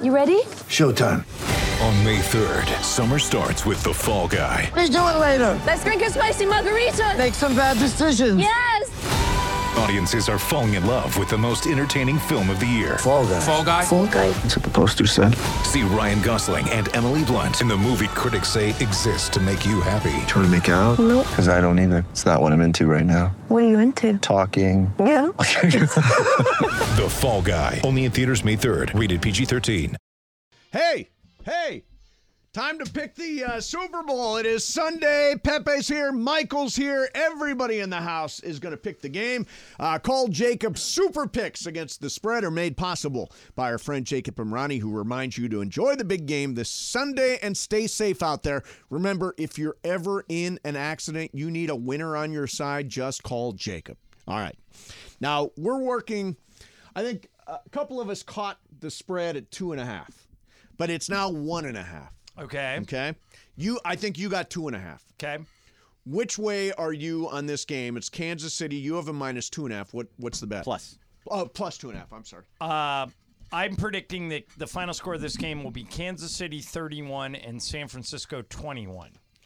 You ready? Showtime. On May 3rd, summer starts with The Fall Guy. Let's do it later. Let's drink a spicy margarita. Make some bad decisions. Yes. Audiences are falling in love with the most entertaining film of the year. Fall Guy. Fall Guy? Fall guy. That's what the poster said. See Ryan Gosling and Emily Blunt in the movie critics say exists to make you happy. Trying to make it out? Nope. Because I don't either. It's not what I'm into right now. What are you into? Talking. Yeah. The Fall Guy. Only in theaters May 3rd. Rated PG-13. Hey, time to pick the Super Bowl. It is Sunday. Pepe's here. Michael's here. Everybody in the house is going to pick the game. Call Jacob's Super Picks against the spread are made possible by our friend Jacob Imrani, who reminds you to enjoy the big game this Sunday and stay safe out there. Remember, if you're ever in an accident, you need a winner on your side, just call Jacob. All right. Now, we're working, I think a couple of us caught the spread at 2.5. But it's now 1.5. Okay. I think you got 2.5. Okay. Which way are you on this game? It's Kansas City. You have a -2.5. What's the bet? Plus. Oh, +2.5. I'm sorry. I'm predicting that the final score of this game will be Kansas City 31 and San Francisco 21.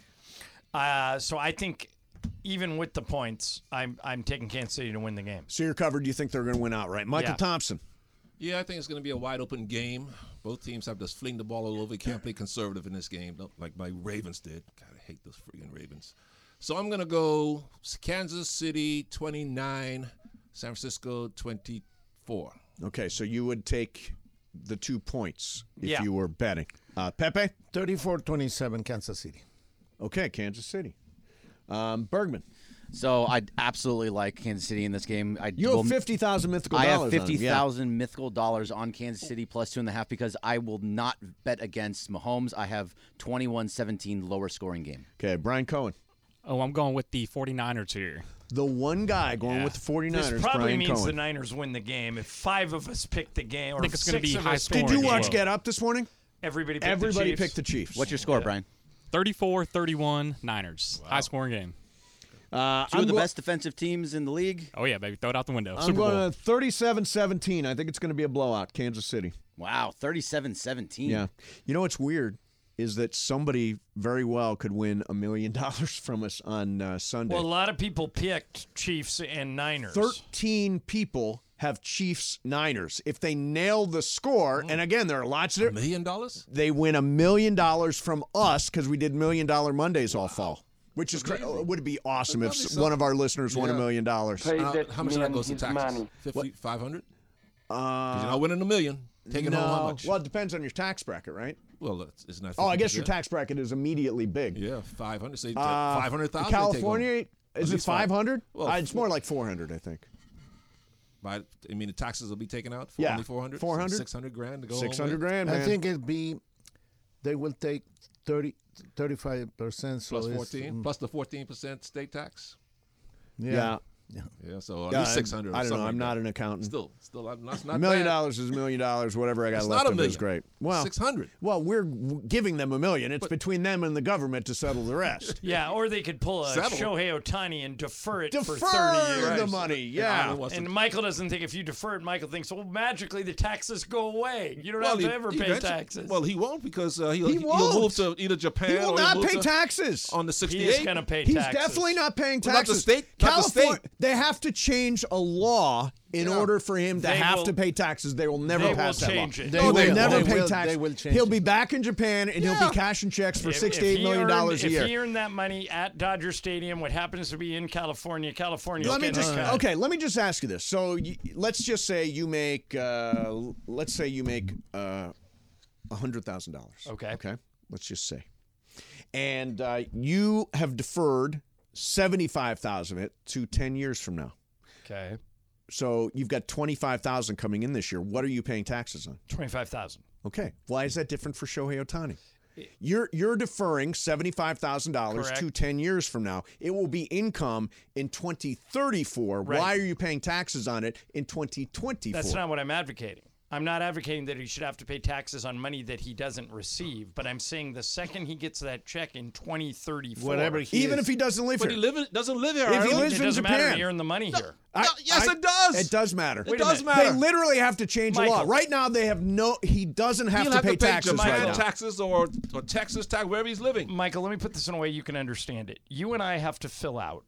So I think even with the points, I'm taking Kansas City to win the game. So you're covered. You think they're going to win outright. Michael Thompson. Yeah, I think it's going to be a wide-open game. Both teams have to fling the ball all over. You can't play conservative in this game like my Ravens did. God, I hate those freaking Ravens. So I'm going to go Kansas City 29, San Francisco 24. Okay, so you would take the 2 points if you were betting. Pepe? 34-27 Kansas City. Okay, Kansas City. Bergman. So I absolutely like Kansas City in this game. You have 50,000 mythical dollars. I have 50,000 mythical dollars on Kansas City +2.5 because I will not bet against Mahomes. I have 21-17 lower scoring game. Okay, Brian Cohen. Oh, I'm going with the 49ers here. The one guy going with the 49ers, This probably Brian means Cohen. the Niners win the game. If 5 of us pick the game, or I think it's going to be high scoring. Did you watch Get Up this morning? Everybody picked the Chiefs. What's your score, Brian? 34-31 Niners. Wow. High scoring game. Two of the best defensive teams in the league. Oh, yeah, baby. Throw it out the window. I'm going to 37-17. I think it's going to be a blowout, Kansas City. Wow, 37-17. Yeah. You know what's weird is that somebody very well could win $1 million from us on Sunday. Well, a lot of people picked Chiefs and Niners. 13 people have Chiefs Niners. If they nail the score, and again, there are lots of $1 million? They win $1 million from us because we did $1 Million Mondays all fall. Which is would it be awesome if one of our listeners won $1 million? How much of that goes to taxes? 500? Because you're not winning $1 million. Taking home how much? Well, it depends on your tax bracket, right? Well, it's not. I guess your tax bracket is immediately big. Yeah, 500. Say 500,000. California, is it 500? Well, it's more like 400, I think. But I mean, the taxes will be taken out. Yeah, only 400. 400, so $600,000 to go. $600,000. Man. I think they will take 35%. So plus 14, plus the 14% state tax. Yeah. So at least 600. I don't know. I'm not an accountant. Still, not $1 million is $1 million. Whatever I got left of it is great. Well, 600. Well, we're giving them $1 million. It's between them and the government to settle the rest. Yeah, or they could pull a Shohei Ohtani and defer it for 30 years. Defer the money. Yeah. And Michael doesn't think if you defer it, Michael thinks, well, magically the taxes go away. You don't have to ever pay taxes. Well, he won't because he'll move to either Japan. He will not pay taxes on the 68. He is going to pay taxes. He's definitely not paying taxes. Not the state. California, they have to change a law in order for him to have to pay taxes. They will never pass that law. They will never pay will, taxes. They will change he'll be back in Japan, and he'll be cashing checks for $68 million a year. If he earned that money at Dodger Stadium, what happens to be in California, let me just ask you this. So let's just say you make, $100,000. Okay. Let's just say. And you have deferred $75,000 of it to 10 years from now. Okay. So you've got $25,000 coming in this year. What are you paying taxes on? $25,000. Okay. Why is that different for Shohei Ohtani? You're deferring $75,000 to 10 years from now. It will be income in 2034. Right. Why are you paying taxes on it in 2024? That's not what I'm advocating. I'm not advocating that he should have to pay taxes on money that he doesn't receive, but I'm saying the second he gets that check in 2034, Whatever he Even is. if he doesn't live But here. he doesn't live here. If he Ireland. lives it in doesn't matter. Japan. He earned the money here. Yes, it does. It does matter. It does matter. They literally have to change the law. Michael. Right now, they have he doesn't have He'll to pay taxes Japan right now. taxes or Texas tax, wherever he's living. Michael, let me put this in a way you can understand it. You and I have to fill out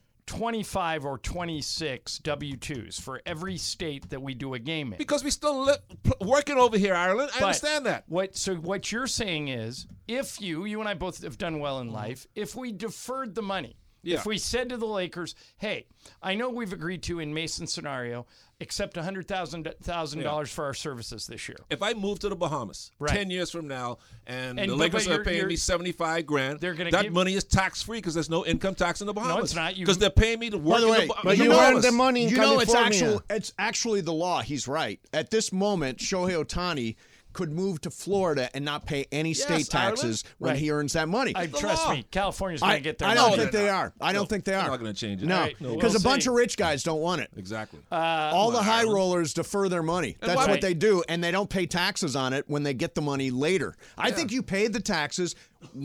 25 or 26 W-2s for every state that we do a game in. Because we still working over here, Ireland. I But understand that. What you're saying is, if you and I both have done well in life, if we deferred the money, Yeah. if we said to the Lakers, hey, I know we've agreed to in Mason's scenario, accept $100,000 for our services this year. If I move to the Bahamas Right. 10 years from now and the but Lakers are you're- paying me $75,000, They're gonna that give- money is tax-free because there's no income tax in the Bahamas. it's not. You- Because they're paying me to work By the in way, the But in you the earn Bahamas. the money in You know, California. it's actually the law. He's right. At this moment, Shohei Ohtani could move to Florida and not pay any state taxes when Right. he earns that money. Trust me, California's going to get their I money. don't think they are. I don't think they They're are. not going to change it. No, Right. because We'll a bunch see. of rich guys don't want it. Exactly. All the high rollers defer their money. That's why- what they do, and they don't pay taxes on it when they get the money later. I think you pay the taxes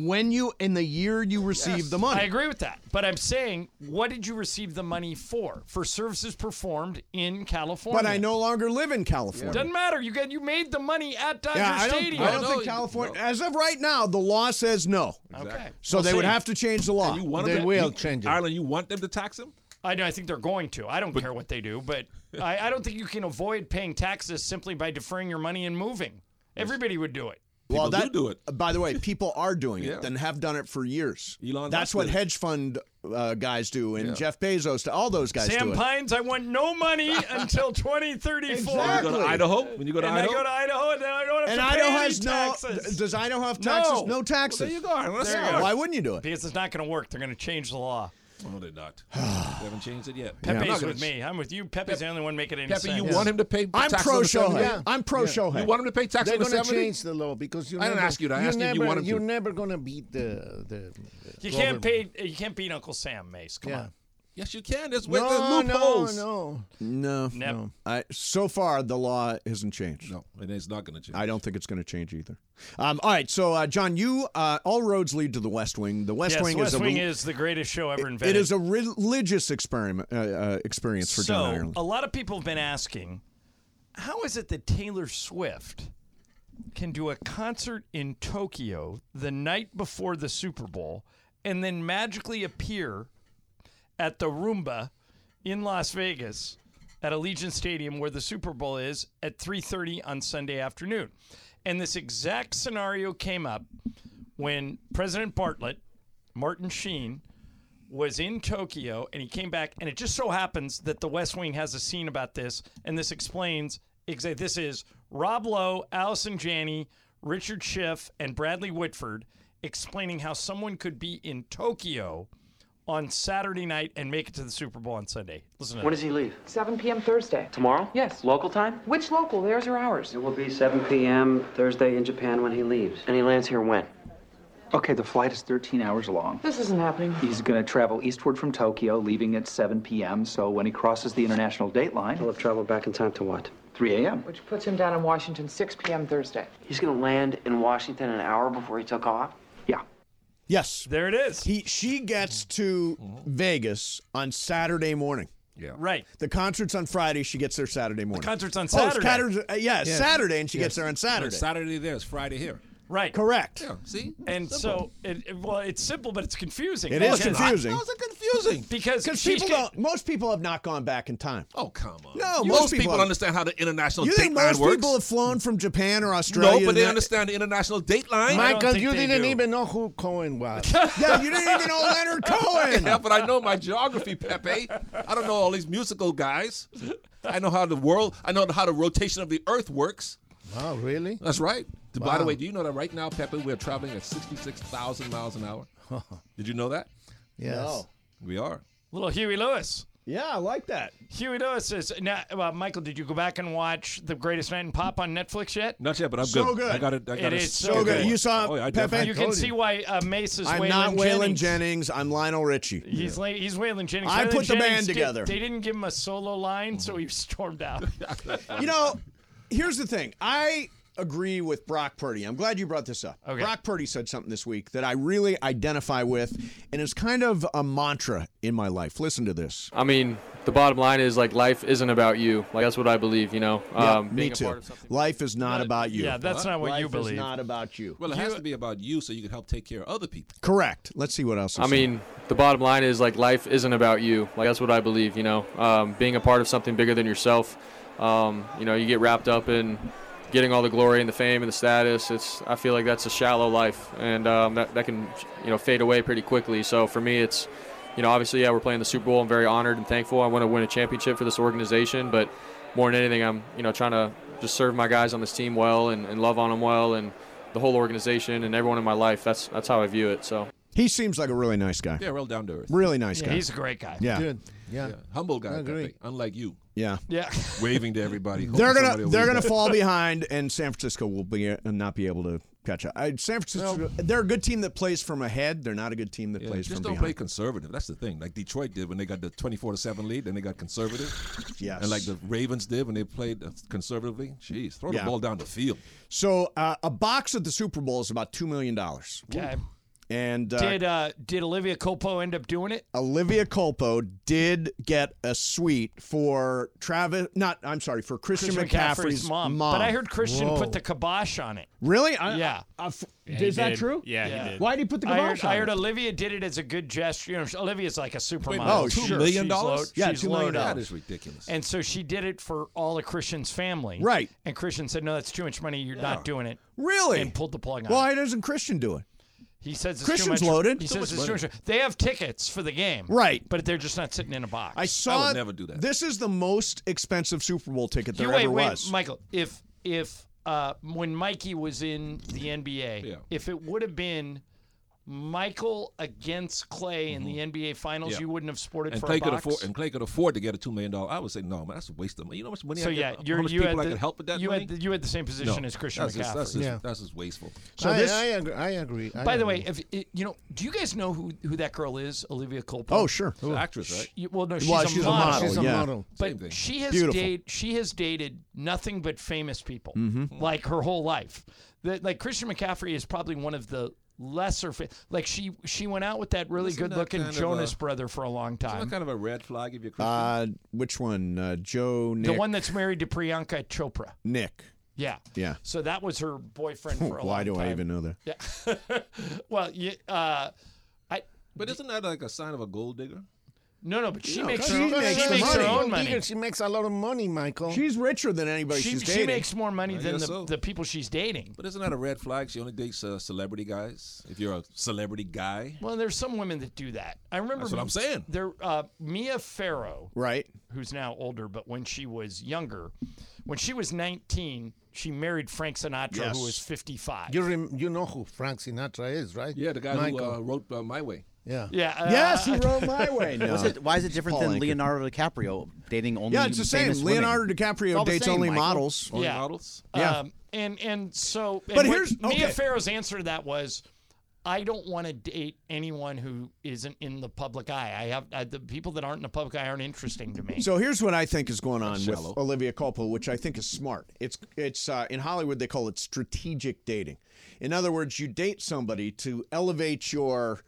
in the year you receive the money. I agree with that. But I'm saying, what did you receive the money for? For services performed in California. But I no longer live in California. Doesn't matter. You made the money at Dodger Yeah, I Stadium. don't No, think California. As of right now, the law says no. Okay. So We'll they would see. have to change the law. You want They them to, will change it. Ireland, you want them to tax him? I know. I think they're going to. I don't care what they do, but I don't think you can avoid paying taxes simply by deferring your money and moving. Everybody would do it. Well, People do it. By the way, people are doing Yeah. it and have done it for years. Elon That's Musk what did it. hedge fund guys do, and Jeff Bezos, all those guys Sam do it. Pines, I want no money until 2034. When you go to Idaho? When you go to And Idaho? I go to Idaho, and then I don't have And to Idaho pay any has taxes. Does Idaho have taxes? No. No taxes. There you go. Ireland. That's There you smart. go. Why wouldn't you do it? Because it's not going to work. They're going to change the law. No, they're not. They haven't changed it yet. Pepe's I'm not with gonna- me. I'm with you. Pepe's the only one making any Pepe, sense. you want him to pay I'm taxes pro on the 70? Shohei. Yeah. I'm pro Shohei. You want him to pay taxes They're on the going to 70? change the law because you I didn't never, ask you that. I asked you if you want him to. You're never going to beat the You can't beat Uncle Sam, Mace. Come on. Yes, you can. There's No, loopholes. no. No. So far, the law hasn't changed. No, and it's not going to change. I don't think it's going to change either. All right, so John, all roads lead to the West Wing. The West Yes, Wing the West is Wing is the greatest show ever invented. It is a religious experience for John Ireland. A lot of people have been asking, how is it that Taylor Swift can do a concert in Tokyo the night before the Super Bowl and then magically appear at the Roomba in Las Vegas at Allegiant Stadium where the Super Bowl is at 3:30 on Sunday afternoon? And this exact scenario came up when President Martin Sheen, was in Tokyo, and he came back, and it just so happens that the West Wing has a scene about this, and this explains exactly. This is Rob Lowe, Allison Janney, Richard Schiff, and Bradley Whitford explaining how someone could be in Tokyo on Saturday night and make it to the Super Bowl on Sunday. Listen to When this. does he leave? 7 p.m. Thursday. Tomorrow? Yes. Local time? Which local? Theirs or ours? It will be 7 p.m. Thursday in Japan when he leaves. And he lands here when? Okay, the flight is 13 hours long. This isn't happening. He's going to travel eastward from Tokyo, leaving at 7 p.m., so when he crosses the international date line... He'll have traveled back in time to what? 3 a.m. Which puts him down in Washington 6 p.m. Thursday. He's going to land in Washington an hour before he took off? Yeah. Yes. There it is. She gets to Vegas on Saturday morning. Yeah. Right. The concert's on Friday. She gets there Saturday morning. The concert's on Oh, Saturday. it's Saturday, and she gets there on Saturday. It's Saturday there. It's Friday here. Right. Correct. Yeah, see? And Simple. so, it's simple, but it's confusing. It is Because- confusing. How's it confusing? Because most people have not gone back in time. Oh, come on. No, most people understand how the international You date think line most works. people have flown from Japan or Australia? No, but they and understand the international date line. Michael, you didn't even know who Cohen was. Yeah, you didn't even know Leonard Cohen. Yeah, but I know my geography, Pepe. I don't know all these musical guys. I know how the rotation of the earth works. Oh, really? That's right. By the Wow. way, do you know that right now, Pepe, we're traveling at 66,000 miles an hour? Did you know that? Yes. No. We are. Little Huey Lewis. Yeah, I like that. Huey Lewis is now. Michael, did you go back and watch The Greatest Night in Pop on Netflix yet? Not yet, but I'm So good. good. I got it. It is So good. You saw Oh, yeah, I Pepe? definitely You can told see why Mace is I'm Waylon not Waylon Jennings. Jennings. I'm Lionel Richie. He's Waylon Jennings. I Waylon put the band Jennings together. They didn't give him a solo line, so he stormed out. You know, here's the thing. I agree with Brock Purdy. I'm glad you brought this up. Okay. Brock Purdy said something this week that I really identify with, and it's kind of a mantra in my life. Listen to this. I mean, the bottom line is, like, life isn't about you. Like, that's what I believe, you know. Yeah, being me a too. part of something. Life is not about you. Yeah, that's not what Life you is believe. not about you. Well, it has to be about you so you can help take care of other people. Correct. Let's see what else. I mean, the bottom line is, like, life isn't about you. Like, that's what I believe, you know. Being a part of something bigger than yourself. You know, you get wrapped up in getting all the glory and the fame and the status. I feel like that's a shallow life, and that can, you know, fade away pretty quickly. So for me, it's, you know, obviously, yeah, we're playing the Super Bowl. I'm very honored and thankful. I want to win a championship for this organization, but more than anything, I'm, you know, trying to just serve my guys on this team well and love on them well, and the whole organization and everyone in my life. That's how I view it. So he seems like a really nice guy. Yeah, real down to earth. Really nice guy. He's a great guy. Yeah. Good. Yeah. Humble guy, I agree. Pepe, unlike you. Yeah. Yeah. Waving to everybody. They're hoping gonna somebody will they're wave gonna back. fall behind, and San Francisco will not be able to catch up. San Francisco, they're a good team that plays from ahead. They're not a good team that plays just from don't behind. play conservative. That's the thing. Like Detroit did when they got the 24-7 lead, then they got conservative. Yes. And like the Ravens did when they played conservatively. Jeez, throw the ball down the field. So a box at the Super Bowl is about $2 million. Okay. And Did Olivia Culpo end up doing it? Olivia Culpo did get a suite for for Christian McCaffrey's mom. But I heard Christian put the kibosh on it. Really? Yeah. Is that true? Yeah, he did. Why did he put the kibosh on I heard it? Olivia did it as a good gesture. You know, Olivia's like a supermodel. Oh, $2 sure. million? Yeah, she's $2 million. loaded. That is ridiculous. And so she did it for all of Christian's family. Right. And Christian said, no, that's too much money. You're not doing it. Really? And pulled the plug on it. Why doesn't Christian do it? He says it's Christian's too much. loaded. He Too says much it's too much. They have tickets for the game. Right. But they're just not sitting in a box. I saw. would never do that. This is the most expensive Super Bowl ticket there wait, ever was. Michael, if when Mikey was in the NBA, if it would have been Michael against Clay in the NBA Finals, Yeah. you wouldn't have sported And for Clay a could box. afford. And Clay could afford to get a $2 million. I would say no, man. That's a waste of money. You know how much money? So I yeah, get, how much you people had I could help with that you money? had the same position No, as Christian that's just, McCaffrey. that's just wasteful. So I agree. By the way, if do you guys know who that girl is? Olivia Culpo. Oh, sure. She's an actress, right? Well, no, she's, Well, a, she's a model. model, She's a yeah. model. Same But thing. she has dated nothing but famous people, Mm-hmm. like her whole life. Like Christian McCaffrey is probably one of the lesser. Like she went out with that really Isn't that good-looking kind of Jonas a- brother for a long Isn't time. that kind of a red flag if you're Christian? Which one? Joe, Nick, The one that's married to Priyanka Chopra. Nick. Yeah. Yeah. So that was her boyfriend for a long Why time. do I even know that? Yeah. Well, But isn't that like a sign of a gold digger? No, but she makes she her, makes she the makes money. her own money. She makes a lot of money, Michael. She's richer than anybody she's She dating. makes more money I than guess the, so. the people she's dating. But isn't that a red flag? She only dates celebrity guys. If you're a celebrity guy, Well, there's some women that do that. I remember. That's what I'm saying. There, Mia Farrow, Right. who's now older, but when she was younger, when she was 19, she married Frank Sinatra, Yes. who was 55. You know who Frank Sinatra is, right? yeah, the guy Michael. who wrote My Way. Yeah. Yeah. Yes, he wrote My Way. No. Why is it different Paul than Anka. Leonardo DiCaprio dating only Yeah, it's the same. famous women? Leonardo It's DiCaprio all the dates same, only Michael. models. Only Yeah. models. Yeah. And so. But and here's- Mia okay. Farrow's answer to that was, I don't want to date anyone who isn't in the public eye. The people that aren't in the public eye aren't interesting to me. So here's what I think is going on with shallow. Olivia Culpo, which I think is smart. It's in Hollywood they call it strategic dating. In other words, you date somebody to elevate your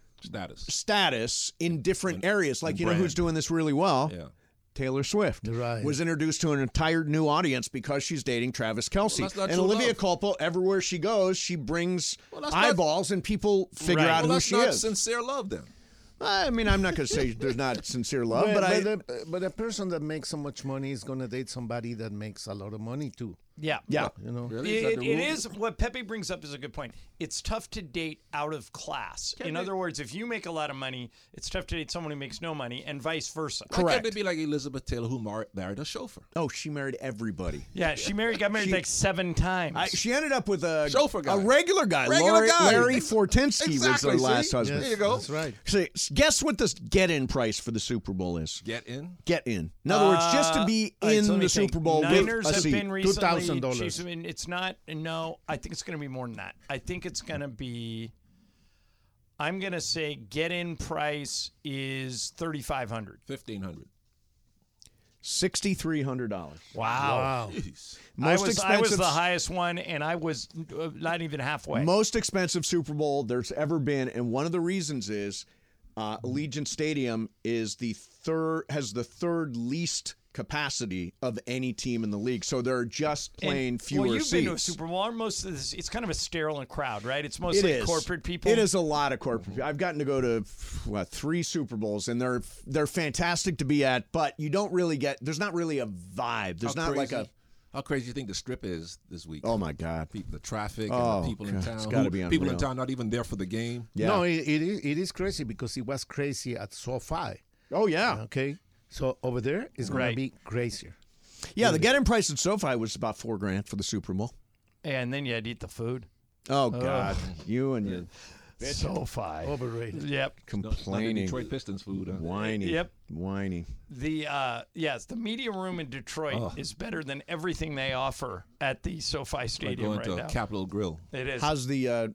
status in different areas. Like, and you know who's brand. doing this really well? Yeah. Taylor Swift Right. was introduced to an entire new audience because she's dating Travis Kelce. Well, that's not and true Olivia love. Culpo, everywhere she goes, she brings that's not- eyeballs and people figure Right. out Well, who that's she not is. sincere love then. I mean, I'm not going to say there's not sincere love, but a person that makes so much money is going to date somebody that makes a lot of money too. Yeah. Yeah. You know. Really? Is that It the rule? is what Pepe brings up is a good point. It's tough to date out of class. In other words, if you make a lot of money, it's tough to date someone who makes no money, and vice versa. Why can't they be like Elizabeth Taylor, who married a chauffeur? Oh, she married everybody. Yeah, got married like 7 times. She ended up with a Chauffeur guy. a regular guy. Regular guy. Larry Fortensky Exactly, was her last see? husband. There you go. That's right. So, guess what the get-in price for the Super Bowl is? Get in? Get in. In other words, just to be All right, in so let me the think. Super Bowl Niners with a have seat. been recently. $2,000. Chiefs, I mean, it's not. No, I think it's going to be more than that. I think it's going to be. I'm going to say get-in price is $3,500. $1,500. $6,300. Wow. Jeez. I was the highest one, and I was not even halfway. Most expensive Super Bowl there's ever been, and one of the reasons is Allegiant Stadium has the third least capacity of any team in the league. So there are just plain fewer Well, you've seats. been to a Super Bowl. Most of this, it's kind of a sterile crowd, right? It's mostly corporate people. It is a lot of corporate people. I've gotten to go to 3 Super Bowls, and they're fantastic to be at, but you don't really get. There's not really a vibe. There's not like a. How crazy do you think the Strip is this week? Oh my God! The traffic and the people in town. It's got to be people unreal. in town not even there for the game. Yeah. No, it is crazy because it was crazy at SoFi. Oh yeah. Okay, so over there it's going to be crazier. Yeah, the get-in price at SoFi was about $4,000 for the Super Bowl. And then you had to eat the food. Oh God, you and your SoFi overrated. Yep, complaining. Detroit Pistons food. Huh? Whiny. Yep, whiny. The the media room in Detroit is better than everything they offer at the SoFi Stadium like going right to now. Capitol Grill. It is. How's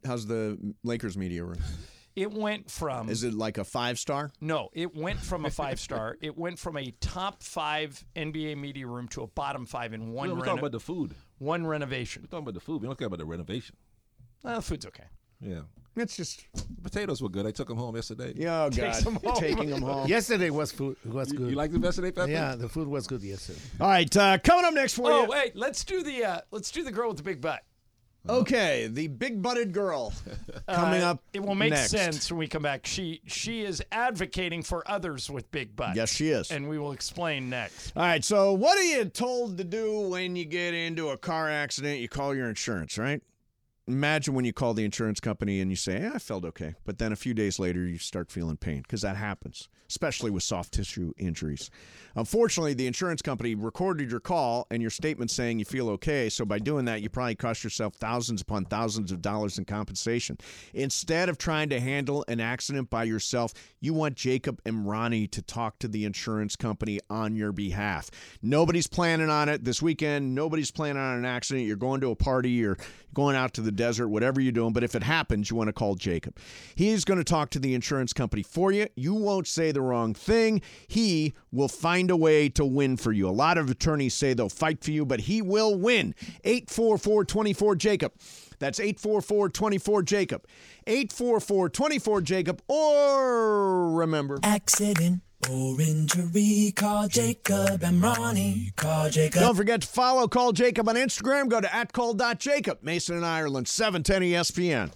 the Lakers media room? It went from. Is it like a 5-star? No, it went from a 5-star. It went from a top 5 NBA media room to a bottom 5 in one. We're talking about the food. One renovation. We're talking about the food. We don't care about the renovation. The food's okay. Yeah. It's just potatoes were good. I took them home yesterday. Yeah, oh God, taking them home. Yesterday was good. You liked it yesterday, Pepe? Yeah, the food was good yesterday. All right, coming up next for you. Oh wait, let's do the girl with the big butt. Okay, the big-butted girl coming up. It will make next. sense when we come back. She is advocating for others with big butts. Yes, she is. And we will explain next. All right, so what are you told to do when you get into a car accident? You call your insurance, right? Imagine when you call the insurance company and you say, I felt okay. But then a few days later, you start feeling pain because that happens, especially with soft tissue injuries. Unfortunately, the insurance company recorded your call and your statement saying you feel okay. So by doing that, you probably cost yourself thousands upon thousands of dollars in compensation. Instead of trying to handle an accident by yourself, you want Jacob and Ronnie to talk to the insurance company on your behalf. Nobody's planning on it this weekend. Nobody's planning on an accident. You're going to a party or going out to the desert, whatever you're doing. But if it happens, you want to call Jacob. He's going to talk to the insurance company for you. You won't say the wrong thing. He will find a way to win for you. A lot of attorneys say they'll fight for you, but he will win. 844-24-JACOB. That's 844-24-JACOB. 844-24-JACOB. Or remember, accident or injury, call Jacob and Ronnie. Call Jacob. Don't forget to follow Call Jacob on Instagram. Go to @call.jacob. Mason and Ireland, 710 ESPN.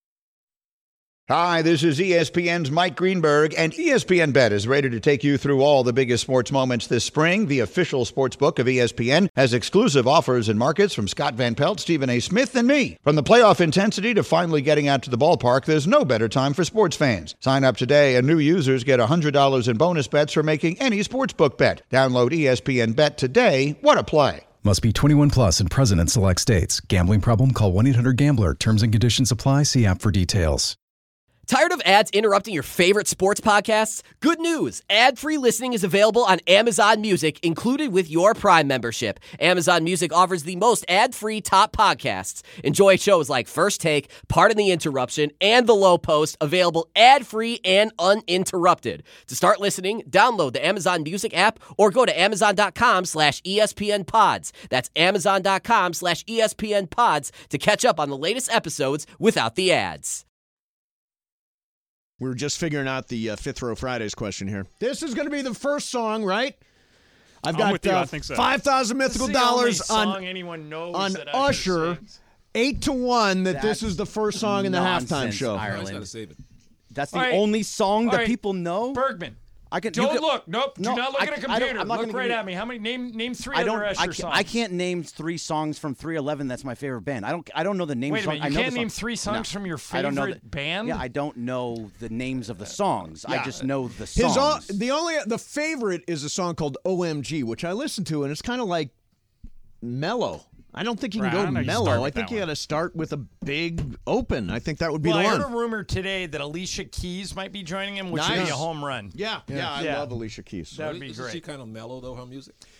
Hi, this is ESPN's Mike Greenberg, and ESPN Bet is ready to take you through all the biggest sports moments this spring. The official sports book of ESPN has exclusive offers and markets from Scott Van Pelt, Stephen A. Smith, and me. From the playoff intensity to finally getting out to the ballpark, there's no better time for sports fans. Sign up today, and new users get $100 in bonus bets for making any sportsbook bet. Download ESPN Bet today. What a play. Must be 21 plus and present in select states. Gambling problem? Call 1-800-GAMBLER. Terms and conditions apply. See app for details. Tired of ads interrupting your favorite sports podcasts? Good news! Ad-free listening is available on Amazon Music, included with your Prime membership. Amazon Music offers the most ad-free top podcasts. Enjoy shows like First Take, Pardon the Interruption, and The Low Post, available ad-free and uninterrupted. To start listening, download the Amazon Music app or go to amazon.com/ESPNpods. That's amazon.com/ESPNpods to catch up on the latest episodes without the ads. We were just figuring out the Fifth Row Fridays question here. This is going to be the first song, right? I've got with you. I think so. $5,000 mythical dollars on anyone knows on that Usher. 8-1 that this That's is the first song in the halftime nonsense, show. Ireland. Gotta save it. That's the All right. only song All that right. people know. Bergman. I can. Don't you can, look. Nope. No, Do not look at a I'm computer. not Look gonna right give you- at me. How many? Name three I other don't. Usher songs. I can't name 3 songs from 311. That's my favorite band. I don't know the names. Wait a minute. I You know can't the name songs. 3 songs from your I don't know favorite band? Yeah, I don't know the names of the songs. I Yeah. just know the His songs. the favorite is a song called OMG, which I listened to, and it's kind of like mellow. I don't think you can Right, I go know you start mellow. I with think that you one. got to start with a big open. I think that would be Well, the I one. heard a rumor today that Alicia Keys might be joining him, which would be Nice. a home run. Yeah, I love Alicia Keys. That would be Isn't great. she kind of mellow though? Her music.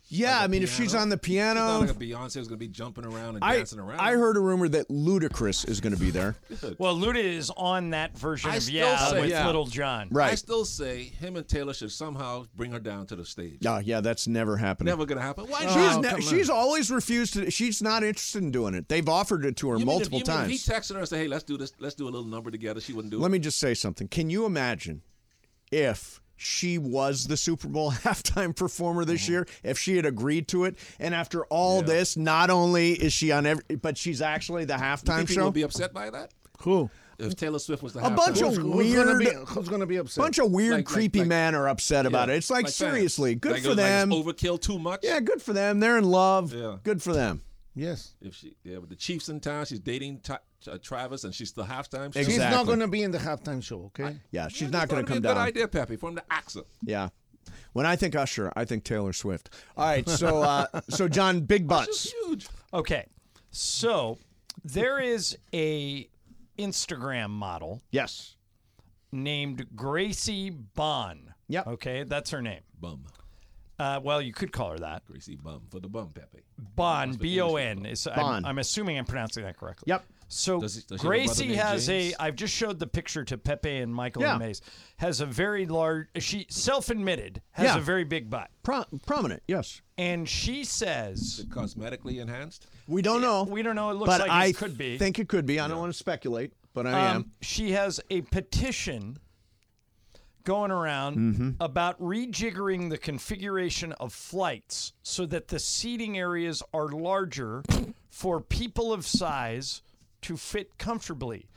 Yeah, Like I a mean, if she's piano? on the She's not piano. like a Beyonce is going to be jumping around and dancing around. I heard a rumor that Ludacris is going to be there. Well, Luda is on that version I of still say- with Yeah. Little John. Right. I still say him and Taylor should somehow bring her down to the stage. Oh, yeah, that's never happening. Never going to happen. Why not? She's always refused to. She's not interested in doing it. They've offered it to her multiple times. If he texted her and said, "Hey, let's do this. Let's do a little number together," she wouldn't do it. Let me just say something. Can you imagine if she was the Super Bowl halftime performer this year, if she had agreed to it, and after all this, not only is she on but she's actually the You halftime think people show? would be upset by that? Who? If Taylor Swift was the A bunch of weird, Who's gonna be upset? bunch of weird, Like- creepy men are upset about it. It's like, fans. seriously, good Like for it was like them. it's overkill too much. Yeah, good for them. They're in love. Yeah. Good for them. Yes. If she, with the Chiefs in town, she's dating Travis, and she's the halftime. Exactly. She's not going to be in the halftime show, okay? Yeah, she's not going to come Good down. idea, Pepe, from the AXA. Yeah. When I think Usher, I think Taylor Swift. All right, so so John, big butts. Huge. Okay, so there is a Instagram model. Yes. Named Gracie Bond. Yep. Okay, that's her name. Bum. Well, you could call her that. Gracie Bum for the bum, Pepe. Bond, B-O-N. Bond. I'm assuming I'm pronouncing that correctly. Yep. So Does she have a brother Gracie named has James? I've just showed the picture to Pepe and Michael Yeah. and Maze, has a very large, she self-admitted, has Yeah. a very big butt. Prominent, yes. And she says, Is it cosmetically enhanced? We don't know. we don't know, it looks but like I it could be. think it could be. I don't want to speculate, but I am. She has a petition going around Mm-hmm. about rejiggering the configuration of flights so that the seating areas are larger for people of size to fit comfortably.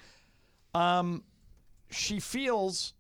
She feels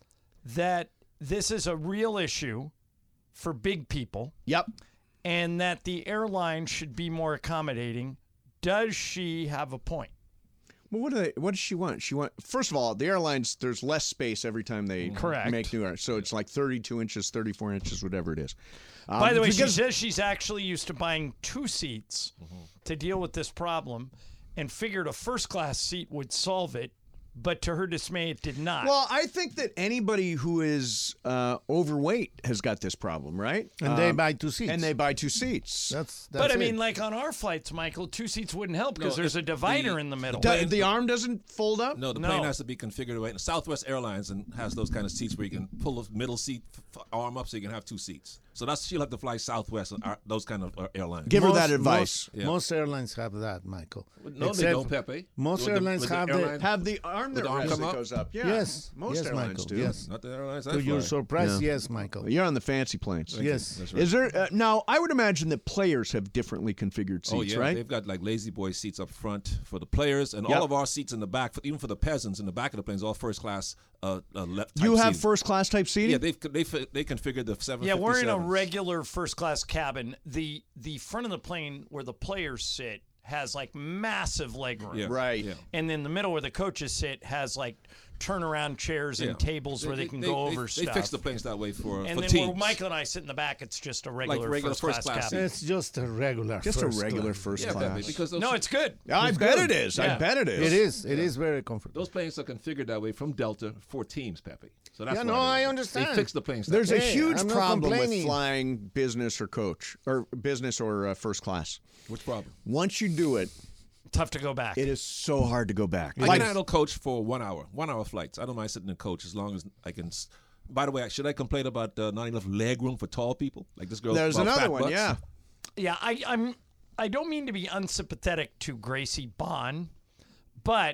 that this is a real issue for big people. Yep. And that the airline should be more accommodating. Does she have a point? Well, what does she want? First of all, the airlines, there's less space every time they Correct. make new airlines. So it's like 32 inches, 34 inches, whatever it is. By the way, she because- says she's actually used to buying 2 seats to deal with this problem and figured a first-class seat would solve it, but to her dismay, it did not. Well, I think that anybody who is overweight has got this problem, right? And they buy 2 seats. And they buy 2 seats. That's but I it. mean, like on our flights, Michael, 2 seats wouldn't help because there's a divider in the middle. The arm doesn't fold up? No, the plane has to be configured right. Southwest Airlines has those kind of seats where you can pull the middle seat arm up so you can have 2 seats. So she'll have to fly Southwest and those kind of airlines. Give her that advice. Most airlines have that, Michael. No, they don't, Pepe. Most airlines have the arm that goes up. Yeah. Yes. Most yes, airlines Michael. do. Yes. Not the airlines I To your fly. surprise, Yeah. yes, Michael. You're on the fancy planes. Yes. That's right. Is there now? I would imagine that players have differently configured seats, Oh yeah, right? they've got like lazy boy seats up front for the players, and Yep. all of our seats in the back, even for the peasants in the back of the planes, all first class. You have first class type seating. Yeah, they configured the 757. Yeah, we're in a regular first-class cabin. The front of the plane where the players sit has like massive leg room. Yeah. Right. Yeah. And then the middle where the coaches sit has like turnaround chairs and tables where they can go over stuff. They fix the planes that way for and for then teams. where Michael and I sit in the back, it's just a regular, regular first-class first-class cabin. It's just a regular first Yeah, class. Pepe, because those, No, it's good. I bet it is. I Yeah. bet it is. It is very comfortable. those planes are configured that way from Delta for teams, Pepe. So that's Yeah, why no, they're- I understand. They fix the planes. that There's way. a Hey, huge I'm not problem with complaining. flying business or coach or business or first class. Which problem? Once you do it, Tough to go back. it is so hard to go back. I can handle coach for 1 hour. 1 hour flights. I don't mind sitting in coach as long as I can. By the way, should I complain about not enough leg room for tall people? Like this girl. There's about another fat one. butts? Yeah. Yeah, I don't mean to be unsympathetic to Gracie Bond, but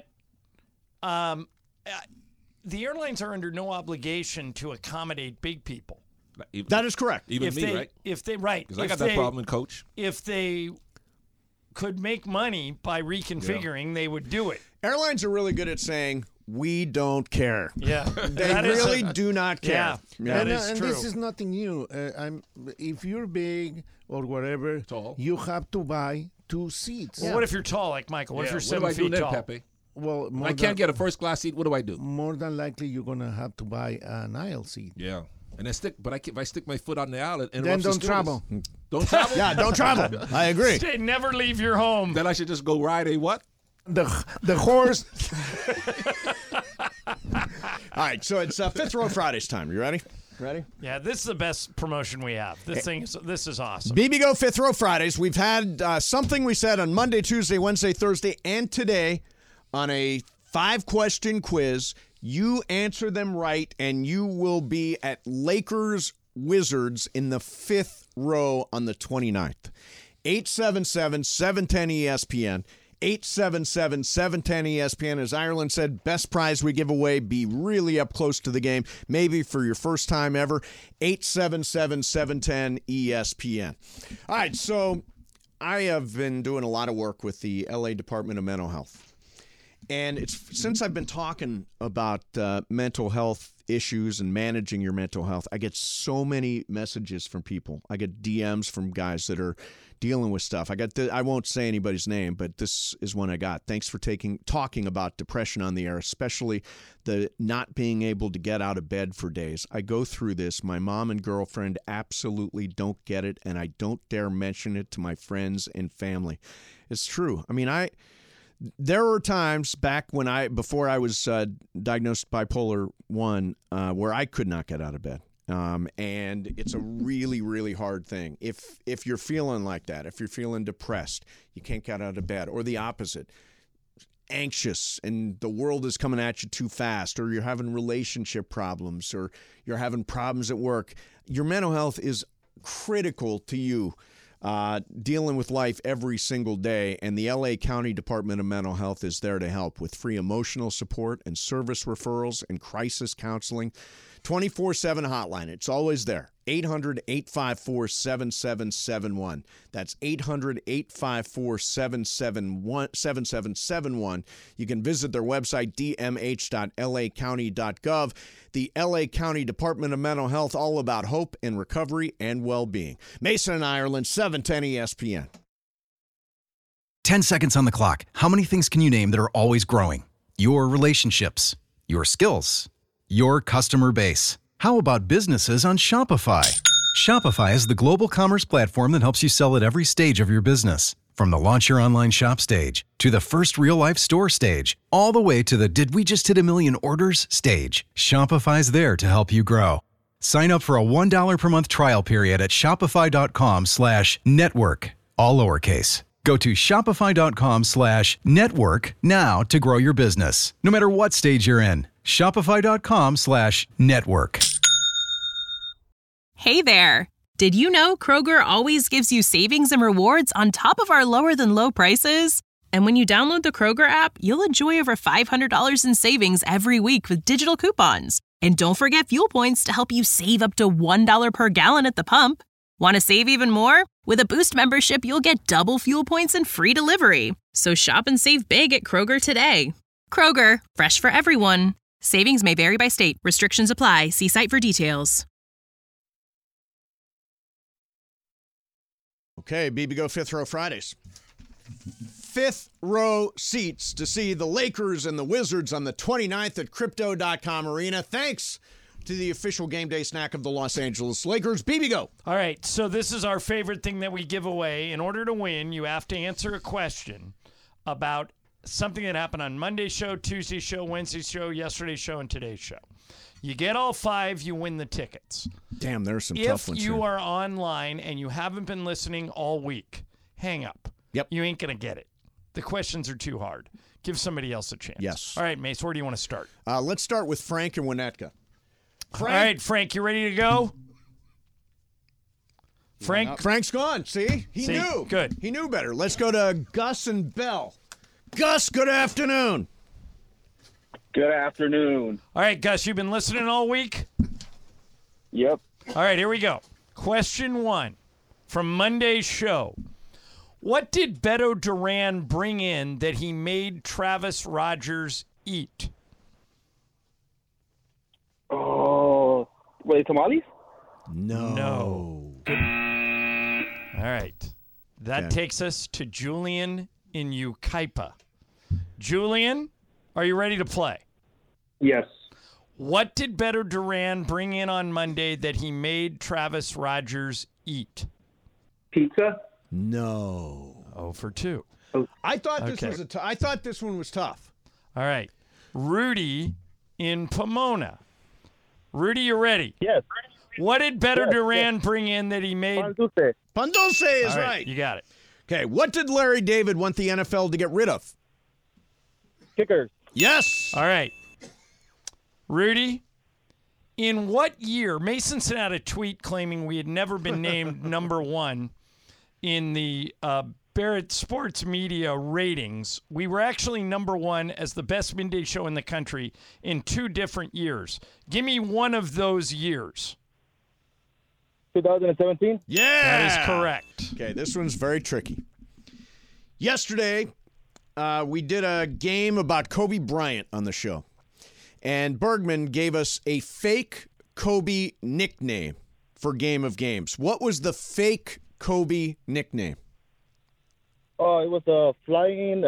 the airlines are under no obligation to accommodate big people. That is correct. Even if me, they, right? If they right, Because I if got that they- problem in coach. If they could make money by reconfiguring, they would do it. Airlines are really good at saying, we don't care. Yeah, They That is really a- do not care. Yeah, that is and true. this is nothing new. If you're big or whatever, you have to buy 2 seats. Well, what if you're tall like Michael? What if you're What 7 do I do feet then, tall? Pepe? Well, I can't get a first class seat. What do I do? More than likely, you're gonna have to buy an aisle seat. Yeah. And I stick, but if I stick my foot on the aisle, it Then interrupts the don't travel. stewardess. Don't travel. Yeah, don't travel. I agree. Stay, never leave your home. Then I should just go ride a what? The horse. All right, so it's Fifth Row Fridays time. You ready? Ready? Yeah, this is the best promotion we have. This is awesome. BB Go Fifth Row Fridays. We've had something we said on Monday, Tuesday, Wednesday, Thursday, and today on a 5-question quiz. You answer them right, and you will be at Lakers Wizards in the 5th row on the 29th. 877-710-ESPN. 877-710-ESPN. As Ireland said, best prize we give away. Be really up close to the game, maybe for your first time ever. 877-710-ESPN. All right, so I have been doing a lot of work with the LA Department of Mental Health. And it's since I've been talking about mental health issues and managing your mental health, I get so many messages from people. I get DMs from guys that are dealing with stuff. I won't say anybody's name, but this is one I got. Thanks for talking about depression on the air, especially the not being able to get out of bed for days. I go through this. My mom and girlfriend absolutely don't get it, and I don't dare mention it to my friends and family. It's true. I mean, there were times back before I was diagnosed bipolar 1 where I could not get out of bed. And it's a really, really hard thing. If you're feeling like that, if you're feeling depressed, you can't get out of bed, or the opposite, anxious and the world is coming at you too fast, or you're having relationship problems, or you're having problems at work, your mental health is critical to you. Dealing with life every single day, and the LA County Department of Mental Health is there to help with free emotional support and service referrals and crisis counseling. 24/7 hotline. It's always there. 800-854-7771. That's 800-854-7771. You can visit their website, dmh.lacounty.gov. The LA County Department of Mental Health, all about hope and recovery and well-being. Mason and Ireland, 710 ESPN. 10 seconds on the clock. How many things can you name that are always growing? Your relationships, your skills, your customer base. How about businesses on Shopify? Shopify is the global commerce platform that helps you sell at every stage of your business. From the launch your online shop stage, to the first real-life store stage, all the way to the did we just hit a million orders stage, Shopify's there to help you grow. Sign up for a $1 per month trial period at shopify.com/network, all lowercase. Go to shopify.com/network now to grow your business, no matter what stage you're in. Shopify.com/network. Hey there! Did you know Kroger always gives you savings and rewards on top of our lower than low prices? And when you download the Kroger app, you'll enjoy over $500 in savings every week with digital coupons. And don't forget fuel points to help you save up to $1 per gallon at the pump. Want to save even more? With a Boost membership, you'll get double fuel points and free delivery. So shop and save big at Kroger today. Kroger, fresh for everyone. Savings may vary by state. Restrictions apply. See site for details. Okay, BB Go Fifth Row Fridays. 5th row seats to see the Lakers and the Wizards on the 29th at Crypto.com Arena. Thanks to the official game day snack of the Los Angeles Lakers. BB Go. All right, so this is our favorite thing that we give away. In order to win, you have to answer a question about something that happened on Monday's show, Tuesday's show, Wednesday's show, yesterday's show, and today's show. You get all 5, you win the tickets. Damn, there's some tough ones If you here. are online and you haven't been listening all week, hang up. Yep. You ain't going to get it. The questions are too hard. Give somebody else a chance. Yes. All right, Mace, where do you want to start? Let's start with Frank and Winnetka. All right, Frank, you ready to go? Frank's gone. See? He knew. Good. He knew better. Let's go to Gus and Bell. Gus, good afternoon. Good afternoon. All right, Gus, you've been listening all week? Yep. All right, here we go. Question 1 from Monday's show. What did Beto Duran bring in that he made Travis Rogers eat? Oh, wait, tamales? No. All right. That takes us to Julian in Yucaipa. Julian, are you ready to play? Yes. What did Beto Duran bring in on Monday that he made Travis Rogers eat? Pizza? No. 0 for 2. I thought I thought this one was tough. All right. Rudy in Pomona. Rudy, you ready? Yes. What did Beto Yes, Duran bring in that he made? Pan Dulce is All right. You got it. Okay, what did Larry David want the NFL to get rid of? Kickers. Yes. All right. Rudy, in what year? Mason sent out a tweet claiming we had never been named number one in the Barrett Sports Media ratings. We were actually number one as the best midday show in the country in 2 different years. Give me one of those years. 2017? Yeah. That is correct. Okay, this one's very tricky. Yesterday, we did a game about Kobe Bryant on the show. And Bergman gave us a fake Kobe nickname for Game of Games. What was the fake Kobe nickname? Oh, it was a flying,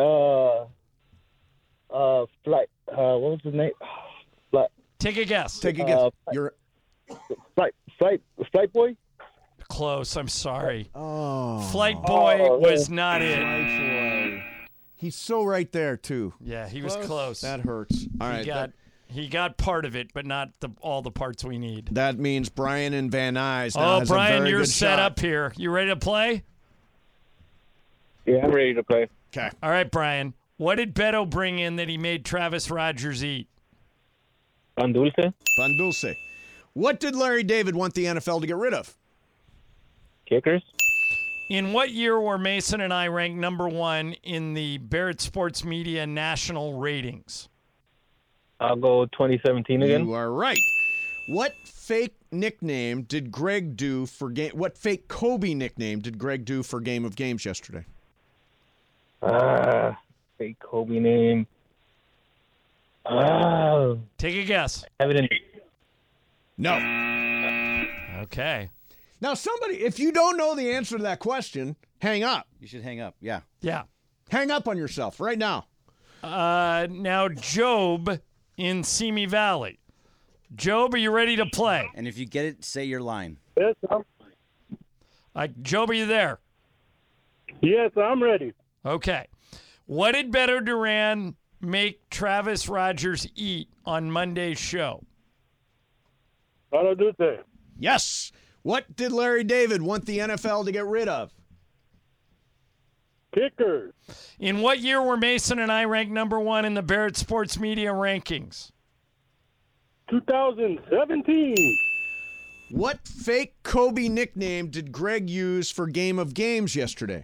flight. What was his name? Take a guess. Take a guess. You're Flight boy? Close. I'm sorry. Oh. Flight Boy was not it. He's so right there, too. Yeah, he was close. That hurts. All right. He got part of it, but not all the parts we need. That means Brian and Van Nuys now has Brian, a very you're good set shot. up here. You ready to play? Yeah, I'm ready to play. Okay. All right, Brian. What did Beto bring in that he made Travis Rogers eat? Pan Dulce. Pan Dulce. What did Larry David want the NFL to get rid of? Kickers. In what year were Mason and I ranked number one in the Barrett Sports Media national ratings? I'll go 2017 again. You are right. What fake nickname did Greg do for game? What fake Kobe nickname did Greg do for Game of Games yesterday? Fake Kobe name. Take a guess. Evident. No. Okay. Now, somebody, if you don't know the answer to that question, hang up. You should hang up. Yeah. Yeah. Hang up on yourself right now. Now, Job in Simi Valley. Job, are you ready to play? And if you get it, say your line. Yes, Job, are you there? Yes, I'm ready. Okay. What did Beto Duran make Travis Rogers eat on Monday's show? Pan Dulce. Yes. What did Larry David want the NFL to get rid of? Kickers. In what year were Mason and I ranked number one in the Barrett Sports Media rankings? 2017. What fake Kobe nickname did Greg use for Game of Games yesterday?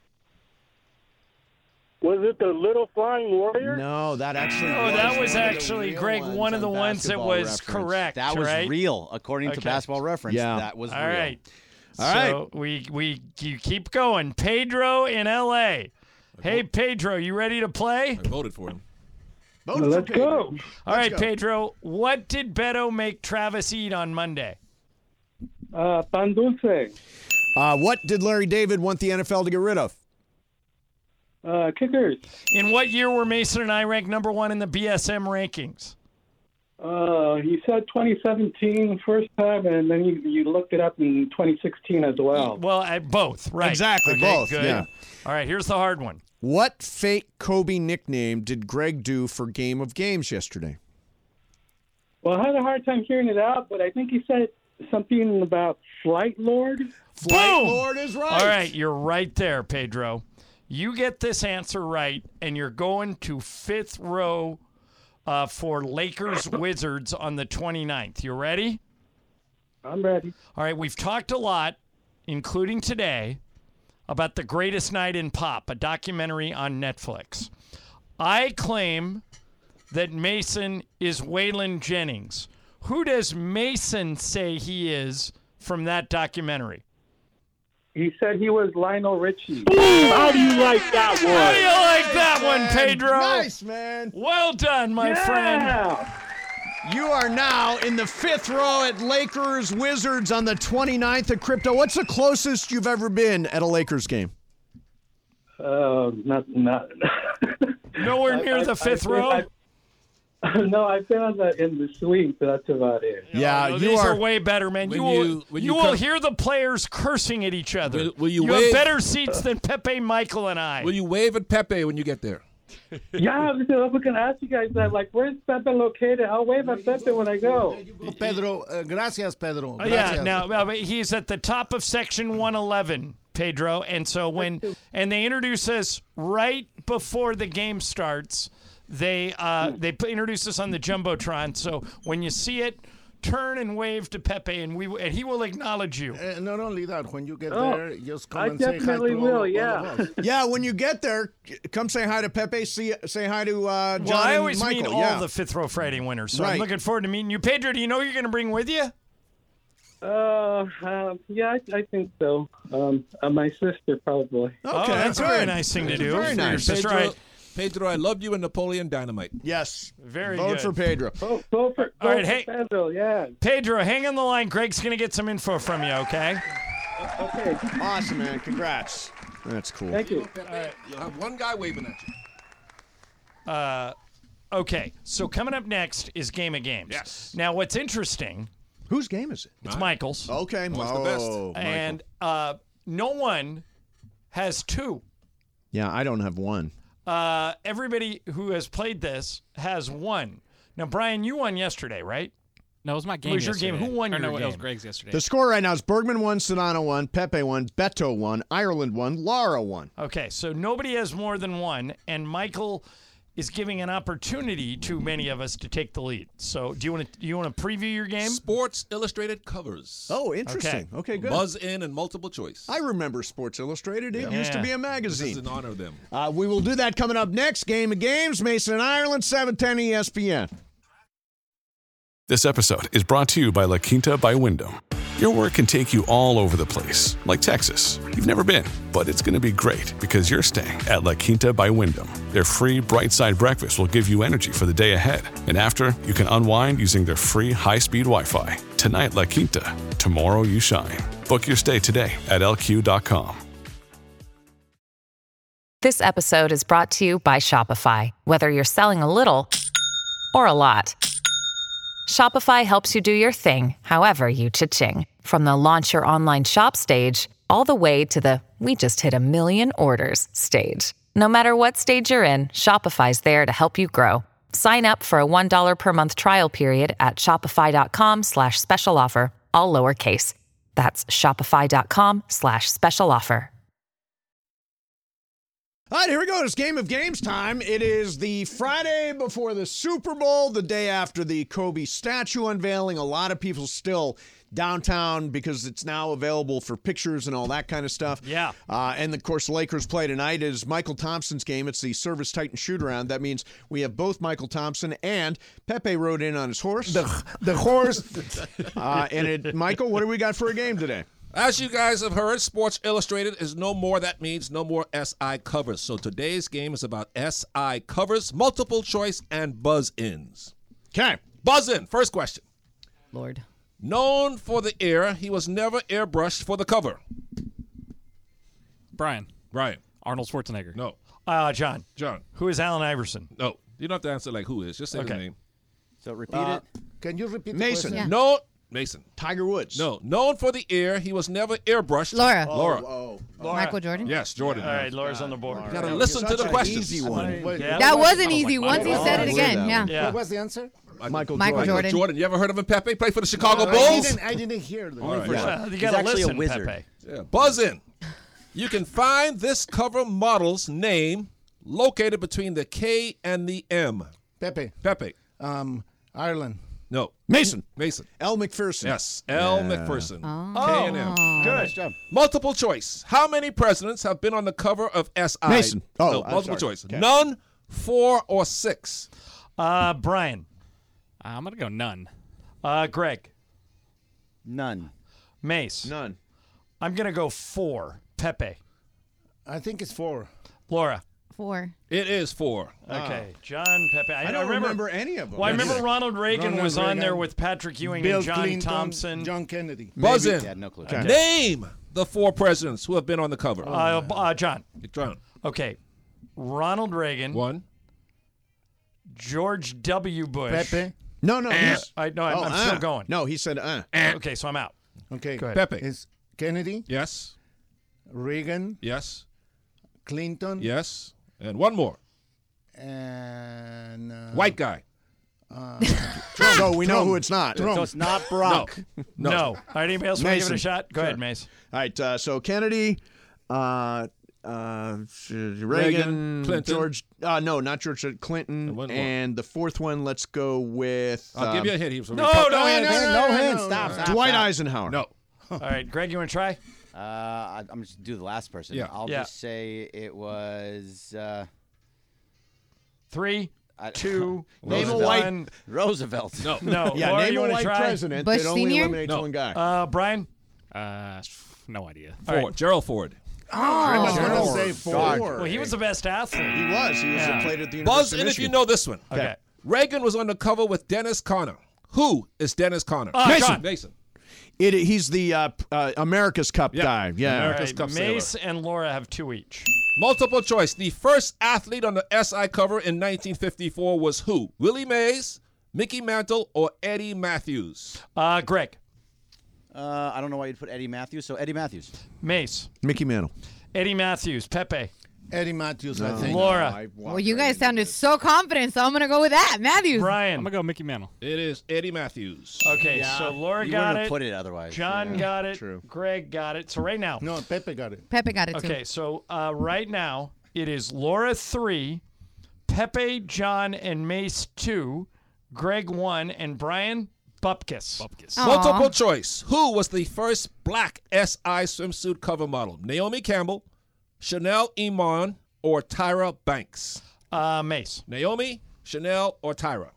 Was it the Little Flying Warrior? No, that actually Oh, that was actually, Greg, one of the ones that was Basketball correct. That was right? real, according to Okay. Basketball Reference. Yeah. That was All real. right. All so you keep going. Pedro in L.A. Hey, Pedro, you ready to play? I voted for him. Let's go. All right, go. Pedro, what did Beto make Travis eat on Monday? Pan Dulce. What did Larry David want the NFL to get rid of? Kickers. In what year were Mason and I ranked number one in the BSM rankings? He said 2017 first time, and then you looked it up in 2016 as well. Well, both, right. Exactly, Okay, both, Good. yeah. All right, here's the hard one. What fake Kobe nickname did Greg do for Game of Games yesterday? Well, I had a hard time hearing it out, but I think he said something about Flight Lord. Flight Boom! Lord is right. All right, you're right there, Pedro. You get this answer right, and you're going to fifth row for Lakers Wizards on the 29th. You ready? I'm ready. All right, we've talked a lot, including today, about The Greatest Night in Pop, a documentary on Netflix. I claim that Mason is Waylon Jennings. Who does Mason say he is from that documentary? He said he was Lionel Richie. How do you like that one? How do you like that one, Pedro? Nice, man. Well done, my friend. You are now in the fifth row at Lakers Wizards on the 29th of Crypto. What's the closest you've ever been at a Lakers game? Not. Nowhere near the fifth row? No, I've been in the suite, but that's about it. Yeah, No, you these are are way better, man. When You you will come- hear the players cursing at each other. Will you have wave- better seats than Pepe, Michael, and I. Will you wave at Pepe when you get there? Yeah, I was going to ask you guys that. Like, where's Pepe located? I'll wave at Pepe when I go. Pedro, gracias, Pedro. Yeah, Gracias. now he's at the top of section 111, Pedro. And so and they introduce us right before the game starts. They introduce us on the Jumbotron. So when you see it, turn and wave to Pepe, and he will acknowledge you. Not only that, when you get there, just come I and say hi definitely to will, all yeah. of us. Yeah, when you get there, come say hi to Pepe. Say hi to John Well, I always and meet Michael. all the Fifth Row Friday winners, so I'm Right. looking forward to meeting you. Pedro, do you know who you're going to bring with you? Yeah, I think so. My sister, probably. Oh, that's a very nice thing to do. Very for nice. your sister. Pedro, All right. Pedro, I loved you in Napoleon Dynamite. Yes. Very Vote good. for Pedro. Go for hey. Pedro, yeah. Pedro, hang on the line. Greg's going to get some info from you, okay? Okay. Awesome, man. Congrats. That's cool. Thank you. You'll have one guy waving at you. Okay, so coming up next is Game of Games. Yes. Now, what's interesting, Whose game is it? it's Michael's. Okay. What's the best? Michael. And no one has two. Yeah, I don't have one. Everybody who has played this has one. Now, Brian, you won yesterday, right? No, it was my game. It was your yesterday. game. Who won Or your no, game? it was Greg's yesterday. The score right now is Bergman 1, Sedano 1, Pepe 1, Beto 1, Ireland 1, Lara 1. Okay, so nobody has more than one, and Michael is giving an opportunity to many of us to take the lead. So, do you want to preview your game? Sports Illustrated covers. Oh, interesting. Okay, good. Buzz in and multiple choice. I remember Sports Illustrated. It used to be a This magazine. is an honor of them. We will do that coming up next. Game of Games, Mason and Ireland, 710 ESPN. This episode is brought to you by La Quinta by Wyndham. Your work can take you all over the place, like Texas. You've never been, but it's going to be great because you're staying at La Quinta by Wyndham. Their free Bright Side breakfast will give you energy for the day ahead. And after, you can unwind using their free high-speed Wi-Fi. Tonight, La Quinta. Tomorrow, you shine. Book your stay today at LQ.com. This episode is brought to you by Shopify. Whether you're selling a little or a lot, Shopify helps you do your thing, however you cha-ching. From the launch your online shop stage, all the way to the we just hit 1 million orders stage. No matter what stage you're in, Shopify's there to help you grow. Sign up for a $1 per month trial period at shopify.com/special offer, all lowercase. That's shopify.com/special offer. All right, here we go. It's Game of Games time. It is the Friday before the Super Bowl, the day after the Kobe statue unveiling. A lot of people still downtown because it's now available for pictures and all that kind of stuff. Yeah. And, of course, the Lakers play tonight. It is Michael Thompson's game. It's the Service Titan shoot-around. That means we have both Michael Thompson and Pepe rode in on his horse. The horse. Michael, what do we got for a game today? As you guys have heard, Sports Illustrated is no more. That means no more SI covers. So today's game is about SI covers, multiple choice, and buzz-ins. Okay. Buzz-in. First question. Lord. Known for the air, he was never airbrushed for the cover. Brian. Arnold Schwarzenegger. No. John. Who is Allen Iverson? No. You don't have to answer like who is. Just say the name. So repeat it. Can you repeat Mason. the question? No. Mason. Tiger Woods. No. Known for the air, he was never airbrushed. Laura. Laura. Michael Jordan? Yes, Jordan. All right, Laura's on the board. You got to listen to the questions. Easy one. That was an easy one. Once he said it again. Yeah. What was the answer? Michael Jordan. Jordan. You ever heard of him, Pepe? Played for the Chicago I Bulls? didn't hear the All right. Well, you He's got to actually a listen, wizard. Pepe. Yeah. Buzz in. You can find this cover model's name located between the K and the M. Pepe. Ireland. No. Mason. L. McPherson. Yes. L. McPherson. Oh. K and M. Good. Nice job. Multiple choice. How many presidents have been on the cover of SI? Mason. Oh, no, I'm multiple sorry. choice. Okay. None, 4, or 6. Brian. I'm going to go none. Greg. None. Mace. None. I'm going to go 4. Pepe. I think it's 4. Laura. 4. It is 4. Okay. John, Pepe. I don't remember any of them. Well, I remember Ronald Reagan Ronald was on Reagan, there with Patrick Ewing Bill and John Clinton, Thompson. John Kennedy. Buzz in. Yeah, no clue. Okay. Name the 4 presidents who have been on the cover. John. John. Okay. Ronald Reagan. 1. George W. Bush. Pepe. No. I'm still going. No, he said Okay, so I'm out. Okay. Go ahead. Pepe. It's Kennedy, Yes. Reagan, Yes. Clinton, Yes. And one more. And White guy. So we know who it's not. So it's not Barack. No. All right, anybody else want to give it a shot? Go ahead, Mace. All right, so Kennedy, Reagan, Clinton. George. No, not George. Clinton. And the fourth one, let's go with. I'll give you a hint. He was No hints. Stop. Dwight Eisenhower. No. All right, Greg, you want to try? I'm just do the last person. Yeah. I'll just say it was 3, 2, Name a one. white Roosevelt. No. No. Yeah, Laura, name you a want to white try? president Bush that only Senior? eliminates No. one guy. Brian? No idea. All right. Ford. Gerald Ford. I was going to say God. Ford. Well, he was the best athlete. He was. He Yeah. played at the University Buzz of in if you Michigan. know this one. Okay. Reagan was on the cover with Dennis Conner. Who is Dennis Conner? Mason. Mason. He's the America's Cup guy. Yeah. All America's right, Cup Mace sailor. and Laura have 2 each. Multiple choice. The first athlete on the SI cover in 1954 was who? Willie Mays, Mickey Mantle, or Eddie Matthews? Greg. I don't know why you'd put Eddie Matthews. So Eddie Matthews. Mace. Mickey Mantle. Eddie Matthews. Pepe. Eddie Matthews, I think. Laura. Well, you guys sounded so confident, so I'm going to go with that. Matthews. Brian. I'm going to go Mickey Mantle. It is Eddie Matthews. Okay, so Laura You got wouldn't it. have put it otherwise. John got it. True. Greg got it. So right now. No, Pepe got it. Pepe got it, too. Okay, so right now it is Laura 3, Pepe, John, and Mace 2, Greg 1, and Brian Bupkis. Aw. Multiple choice. Who was the first black SI swimsuit cover model? Naomi Campbell, Chanel Iman, or Tyra Banks? Mace. Naomi, Chanel, or Tyra?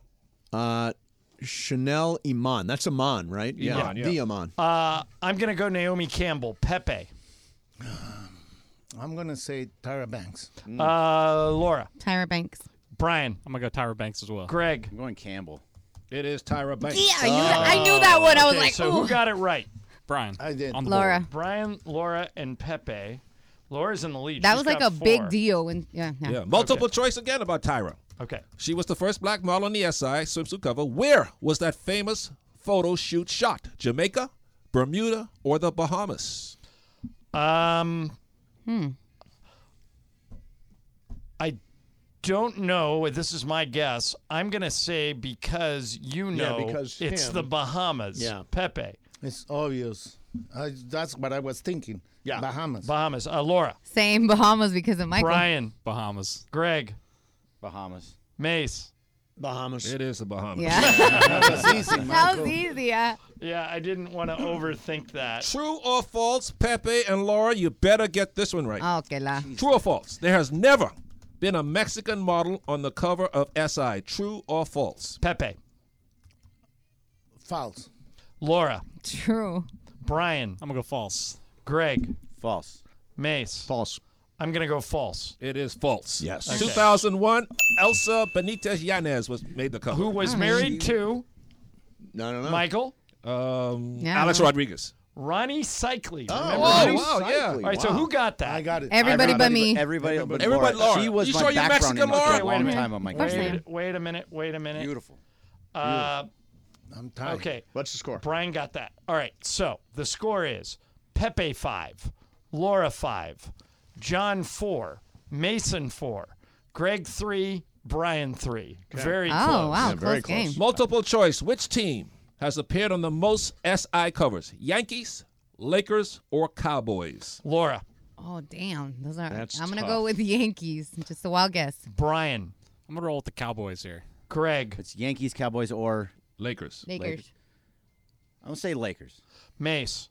Chanel Iman. That's Iman, right? Iman, yeah. The Iman. I'm going to go Naomi Campbell. Pepe. I'm going to say Tyra Banks. Laura. Tyra Banks. Brian. I'm going to go Tyra Banks as well. Greg. I'm going Campbell. It is Tyra Banks. Yeah, I knew that one. I was Okay, like, so ooh. who got it right? Brian. I did. On the Laura. board. Brian, Laura, and Pepe. Laura's in the lead. That She's was like got a 4. big deal. When, yeah. Yeah, multiple choice again about Tyra. Okay. She was the first black model on the SI swimsuit cover. Where was that famous photo shoot shot? Jamaica, Bermuda, or the Bahamas? I don't know. This is my guess. I'm going to say because because it's him. the Bahamas. Yeah. Pepe. It's obvious. That's what I was thinking. Yeah. Bahamas. Laura. Same Bahamas because of Michael. Brian. Bahamas. Greg. Bahamas. Mace. Bahamas. It is the Bahamas. Yeah. That was easy, That Michael. was easy, yeah. Yeah, I didn't want to overthink that. True or false, Pepe and Laura, you better get this one right. Okay, la. True or false? There has never been a Mexican model on the cover of SI. True or false? Pepe. False. Laura. True. Brian. I'm going to go false. Greg. False. Mace. False. I'm going to go false. It is false. Yes. Okay. 2001, Elsa Benitez Yanez was made the cover. Who was married to No. Michael? Yeah. Alex Rodriguez. Ronnie Cycli. Oh, Remember wow, him? wow, yeah. All right, so who got that? I got it. Everybody but me. Everybody but Everybody but Laura. She was You my sure you're background Mexican, in Laura? for a Wait a long minute. time on my course I career. am. Wait a minute. Beautiful. I'm tired. Okay. What's the score? Brian got that. All right, so the score is Pepe 5, Laura 5, John 4, Mason 4, Greg 3, Brian 3. Very close. Oh, wow. Yeah, very close game. Multiple choice. Which team has appeared on the most SI covers? Yankees, Lakers, or Cowboys? Laura. Oh, damn. Those are. That's I'm going to tough. go with the Yankees. Just a wild guess. Brian. I'm going to roll with the Cowboys here. Greg. It's Yankees, Cowboys, or Lakers. Lakers. I'm gonna say Lakers. Mace.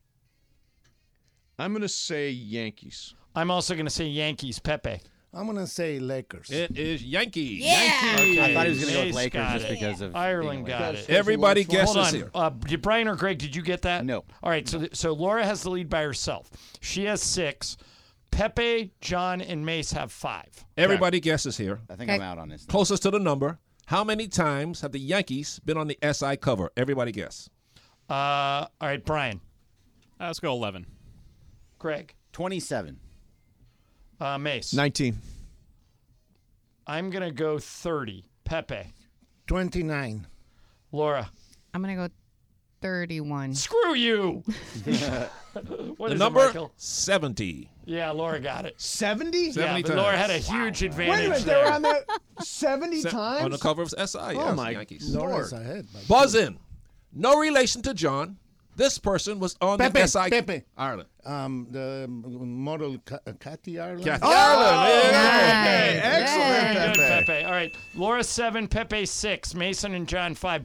I'm going to say Yankees. I'm also going to say Yankees. Pepe. I'm going to say Lakers. It is Yankees. Okay. I thought he was gonna go with Mace Lakers got just it. because of Ireland being a got Lakers. it. Everybody Hold guesses on. here. Did Brian or Greg, did you get that? No. All right, so Laura has the lead by herself. She has 6. Pepe, John, and Mace have 5. Everybody guesses here. I think Okay. I'm out on this. Closest to the number. How many times have the Yankees been on the SI cover? Everybody guess. All right, Brian. Let's go 11. Greg. 27. Mace. 19. I'm going to go 30. Pepe. 29. Laura. I'm going to go 31. Screw you. What The is number it, Michael? 70. Yeah, Laura got it. 70? Yeah, 70 but Laura times. had a huge advantage Wait a minute, they there. were on there 70 times? On the cover of SI. Oh, yes, my Yankees. Laura's Lord. ahead. Buzz in. No relation to John. This person was on Pepe, the SI. Pepe. Ireland. The model Cathy Ireland. Kathy Oh, Ireland. okay. Nice. Excellent, Good, Pepe. Pepe. All right, Laura 7, Pepe 6, Mason and John 5.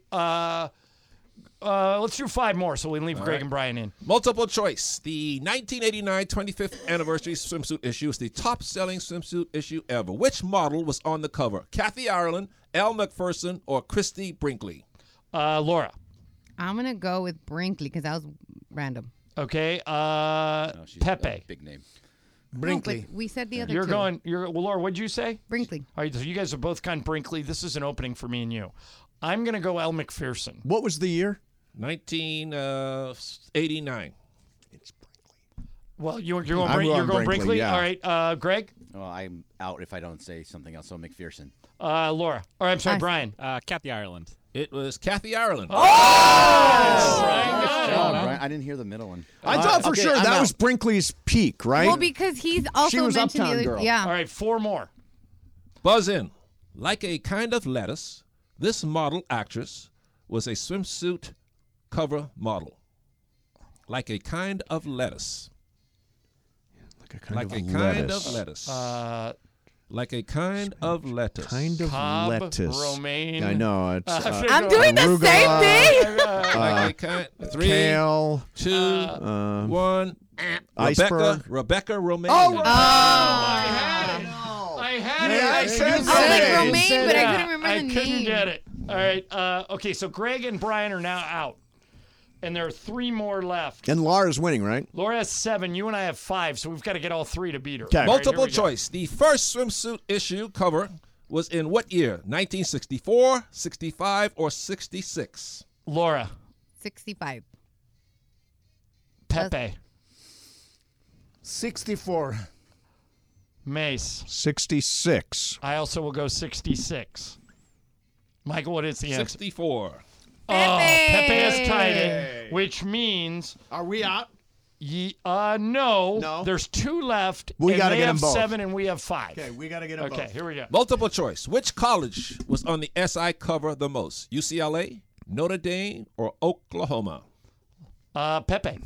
Let's do 5 more so we can leave Greg and Brian in. Multiple choice. The 1989 25th anniversary swimsuit issue is the top-selling swimsuit issue ever. Which model was on the cover? Kathy Ireland, Elle Macpherson, or Christy Brinkley? Laura. I'm going to go with Brinkley because that was random. Okay. She's Pepe. a big name. Brinkley. No, but we said the other You're two. going. Well, Laura, what'd you say? Brinkley. All right, so you guys are both gone Brinkley. This is an opening for me and you. I'm going to go Elle Macpherson. What was the year? 1989. Well, you're going, I'm you're going going Brinkley? Brinkley, yeah. All right, Greg? Well, I'm out if I don't say something else. So McPherson. Laura. Or I'm sorry, Brian. Kathy Ireland. It was Kathy Ireland. Brian got it. Brian, I didn't hear the middle one. I thought for sure that was Brinkley's peak, right? Well, because he's also She was mentioned Uptown the other. Girl. Yeah. All right, 4 more. Buzz in. Like a kind of lettuce, this model actress was a swimsuit cover model. Like a kind of lettuce. Like a kind of lettuce. Like a kind of lettuce. Kind of Cobb, lettuce. romaine. I know. It's, I'm doing the same thing. Like a kind. 3, kale, 2, 1. iceberg. Rebecca Romaine. I had it. I had it. I said I was like it. Romaine, but I couldn't remember I the couldn't name. get it. All right. Okay, so Greg and Brian are now out. And there are 3 more left. And Laura's winning, right? Laura has 7. You and I have 5, so we've got to get all 3 to beat her. Okay. All right, Multiple here we go. choice. The first swimsuit issue cover was in what year? 1964, 65, or 66? Laura. 65. Pepe. 64. Mace. 66. I also will go 66. Michael, what is the answer? 64. Oh, Pepe has tied it, which means Are we out? no. There's 2 left. We got gotta to get them have both. 7, and we have 5. Okay, we got to get them Okay, both. here we go. Multiple choice. Which college was on the SI cover the most? UCLA, Notre Dame, or Oklahoma? Pepe.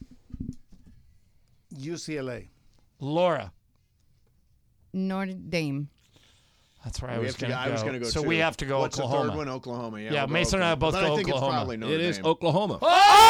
UCLA. Laura. Notre Dame. That's where I We was have to going go- I was gonna to go go. So too. we have to go What's Oklahoma. the third one? Oklahoma. Yeah, Yeah, we'll go Mason and I Oklahoma. both But go I think Oklahoma. It's probably Notre It is Dame. Oklahoma.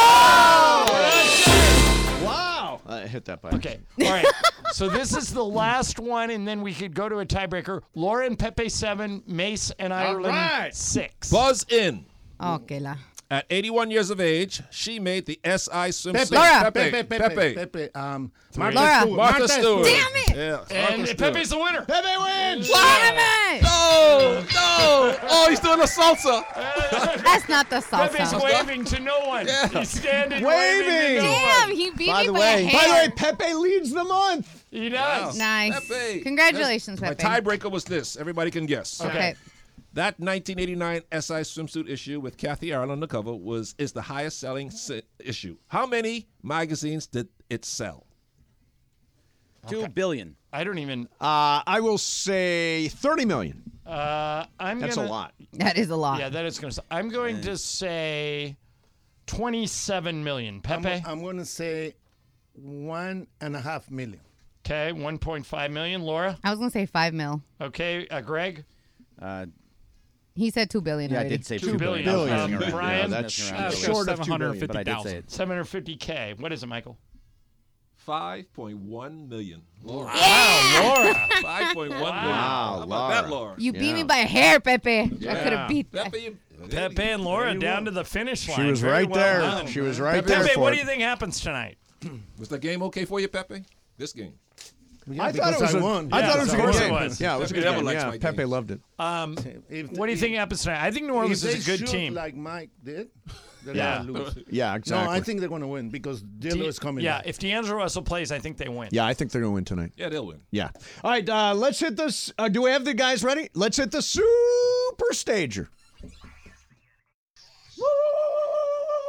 Wow. I hit that by Okay. All right. So this is the last one, and then we could go to a tiebreaker. Laura and Pepe 7, Mace and Ireland right. 6. Buzz in. Okay, la. At 81 years of age, she made the SI swimsuit. Laura. Pepe. Martha Laura. Stewart. Martha Stewart. Damn it. Yeah, And Martha Stewart. Pepe's the winner. Pepe wins. Damn it. No. Oh, he's doing a salsa. That's not the Pepe's salsa. waving to no one. He's standing Waving. waving to no Damn, one. he beat By me the by a way, hair. Pepe leads the month. He does. Nice. Pepe. Congratulations, My Pepe. tiebreaker was this. Everybody can guess. Okay. That 1989 SI swimsuit issue with Kathy Ireland on the cover is the highest selling issue. How many magazines did it sell? 2 billion. I don't even. I will say 30 million. That's a lot. That is a lot. Yeah, that is going to. I'm going to say 27 million. Pepe. I'm going to say 1.5 million. Okay, 1.5 million. Laura. I was going to say 5 mil. Okay, Greg. He said 2 billion Yeah, I already. did say 2 billion. billion. Brian. That's short short of 2 billion. but I did say it. 750K. What is it, Michael? 5.1 million. Laura. Wow, Laura. 5.1 million. Wow, How about that, Laura? You beat me by a hair, Pepe. I Yeah. could have beat that. Pepe and Laura down to the finish line. She was Very right well there. done. She was right Pepe, there for what it. do you think happens tonight? Was the game okay for you, Pepe? This game. Yeah, I thought it was I a, won. I thought it was a of good course it game. was. Yeah, it was a good Pepe never game. likes Yeah, my Pepe games. loved it. What do you think happens tonight? I think New Orleans if is they a good shoot team. like Mike did, they're Yeah. going to lose. Yeah, No, exactly. I think they're going to win because Dillo is coming Yeah, back. if D'Angelo Russell plays, I think they win. Yeah, I think they're going to win tonight. Yeah, they'll win. Yeah. All right, let's hit this. Do we have the guys ready? Let's hit the super stager.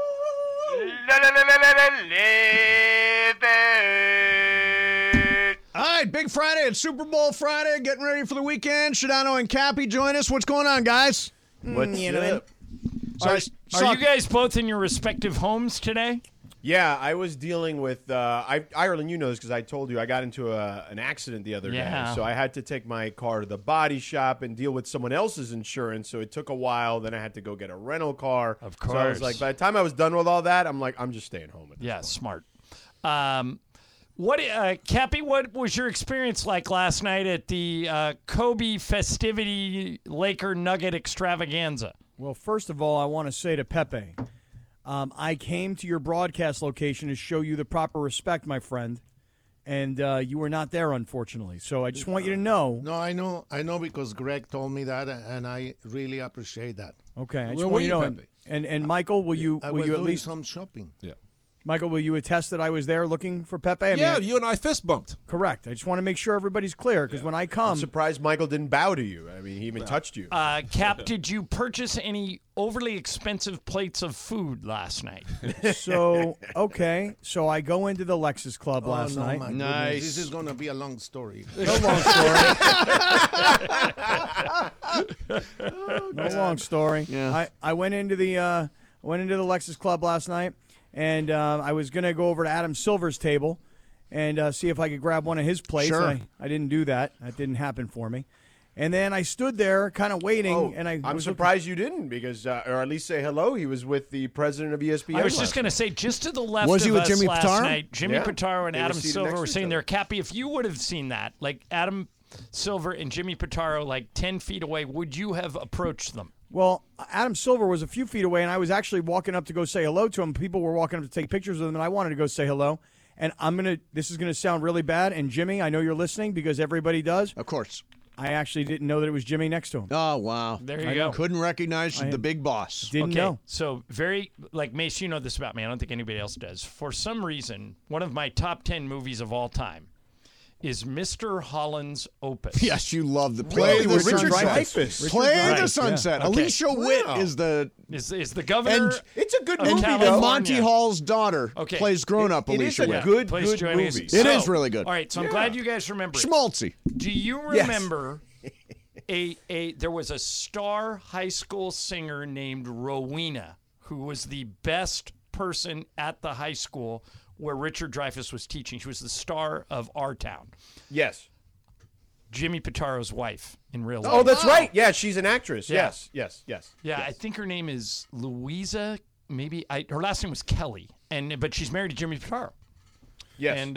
All right, Big Friday. It's Super Bowl Friday. Getting ready for the weekend. Shadano and Cappy join us. What's going on, guys? What's up? Are you guys both in your respective homes today? Yeah, I was dealing with Ireland. You know this because I told you I got into an accident the other day, so I had to take my car to the body shop and deal with someone else's insurance. So it took a while. Then I had to go get a rental car. Of course. So I was like, by the time I was done with all that, I'm like, I'm just staying home. Smart. Cappy, what was your experience like last night at the Kobe festivity Laker Nugget extravaganza? Well, first of all, I want to say to Pepe, I came to your broadcast location to show you the proper respect, my friend, and you were not there, unfortunately. So I just want you to know. No, I know because Greg told me that, and I really appreciate that. Okay, I just want you to know. And Michael, will you at least some shopping? Yeah. Michael, will you attest that I was there looking for Pepe? You and I fist bumped. Correct. I just want to make sure everybody's clear because when I come, I'm surprised Michael didn't bow to you. I mean, he even touched you. Cap, did you purchase any overly expensive plates of food last night? So I go into the Lexus Club last night. Nice. This is going to be a long story. No long story. No long story. Yeah. I went into the Lexus Club last night. And I was going to go over to Adam Silver's table and see if I could grab one of his plates. Sure. I didn't do that. That didn't happen for me. And then I stood there kind of waiting. And I'm surprised you didn't because, or at least say hello. He was with the president of ESPN. I was just going to say, just to the left Was he of with us Jimmy last Pitaro? night, Jimmy Pitaro and They were Adam seated Silver next were to sitting each there. other. Cappy, if you would have seen that, like Adam Silver and Jimmy Pitaro, like 10 feet away, would you have approached them? Well, Adam Silver was a few feet away, and I was actually walking up to go say hello to him. People were walking up to take pictures of him, and I wanted to go say hello. And this is going to sound really bad. And Jimmy, I know you're listening because everybody does. Of course. I actually didn't know that it was Jimmy next to him. Oh, wow. There you go. Couldn't recognize the big boss. Didn't know. So like Mace, you know this about me. I don't think anybody else does. For some reason, one of my top 10 movies of all time is Mr. Holland's Opus. Yes, you love the play. Really? With Richard Dreyfuss. Play the Sunset. Yeah. Alicia Witt is the governor. And it's a good of movie. California. And Monty Hall's daughter plays grown-up It Alicia is a Witt. good Plays Joanne movie. It is really good. All right, so I'm glad you guys remember it. Schmaltzy. Do you Yes. remember there was a star high school singer named Rowena who was the best person at the high school where Richard Dreyfuss was teaching. She was the star of Our Town. Yes. Jimmy Pitaro's wife in real life. Oh, that's right. Yeah, she's an actress. Yeah. Yes. Yeah, I think her name is Louisa. Maybe her last name was Kelly, but she's married to Jimmy Pitaro. Yes. And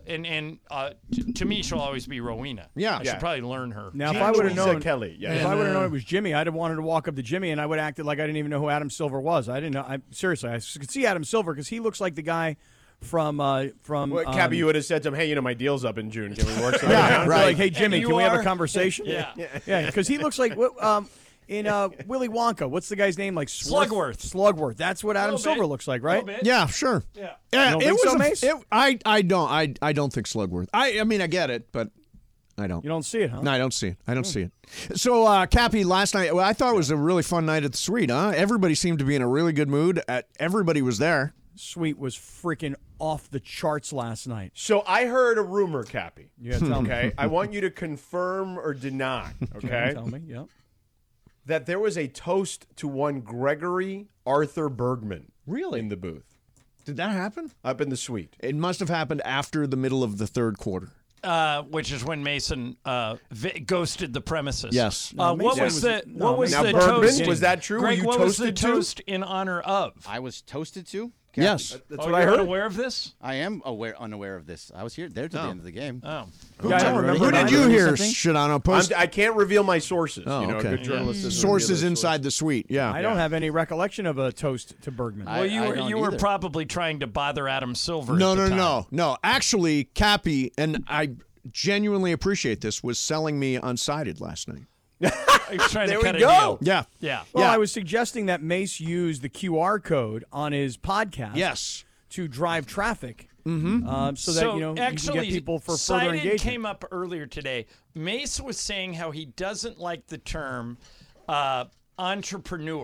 to me, she'll always be Rowena. Yeah. I should probably learn her. Now, if I would have known Kelly, if I would have known it was Jimmy, I'd have wanted to walk up to Jimmy, and I would have acted like I didn't even know who Adam Silver was. I didn't know. Seriously, I could see Adam Silver because he looks like the guy from. Cappy, you would have said to him, "Hey, my deal's up in June. Can we work something yeah, out?" right. Like, hey Jimmy, And can we have are? a conversation? Yeah. Because he looks like in Willy Wonka. What's the guy's name? Like Slugworth. Slugworth. That's what Adam Silver looks like, right? Yeah, sure. Yeah. You don't think so, Mace? I don't think Slugworth. I mean, I get it, but I don't. You don't see it, huh? No, I don't see it. I don't see it. So, Cappy, last night, I thought it was a really fun night at the Suite, huh? Everybody seemed to be in a really good mood. Everybody was there. Suite was freaking off the charts last night. So I heard a rumor, Cappy. Yeah, tell me. Okay, I want you to confirm or deny. Okay, Tell me. Yeah. that there was a toast to one Gregory Arthur Bergman. Really? In the booth. Did that happen? Up in the Suite. It must have happened after the middle of the third quarter. Which is when Mason ghosted the premises. Yes. What was the Bergman, toast? was that true? Greg, Were you what was the toasted to? toast in honor of? I was toasted to? Yes. That's Oh, what I you're heard. unaware of this? I am unaware of this. I was there till the end of the game. Oh. Yeah, I don't remember. Who did you hear, Shadano? Post? I can't reveal my sources. Oh, you know, okay. a good journalist doesn't Sources reveal their inside the Suite. Yeah. I don't have any recollection of a toast to Bergman. Well, you were either. probably trying to bother Adam Silver. No, at the time. no. Actually, Cappy, and I genuinely appreciate this, was selling me Unsighted last night. He was trying There to we cut a go. deal. Yeah. Yeah. Well, I was suggesting that Mace use the QR code on his podcast. Yes. To drive traffic. Mm-hmm. So that you can actually, get people for further Sided engagement. came up earlier today. Mace was saying how he doesn't like the term entrepreneur.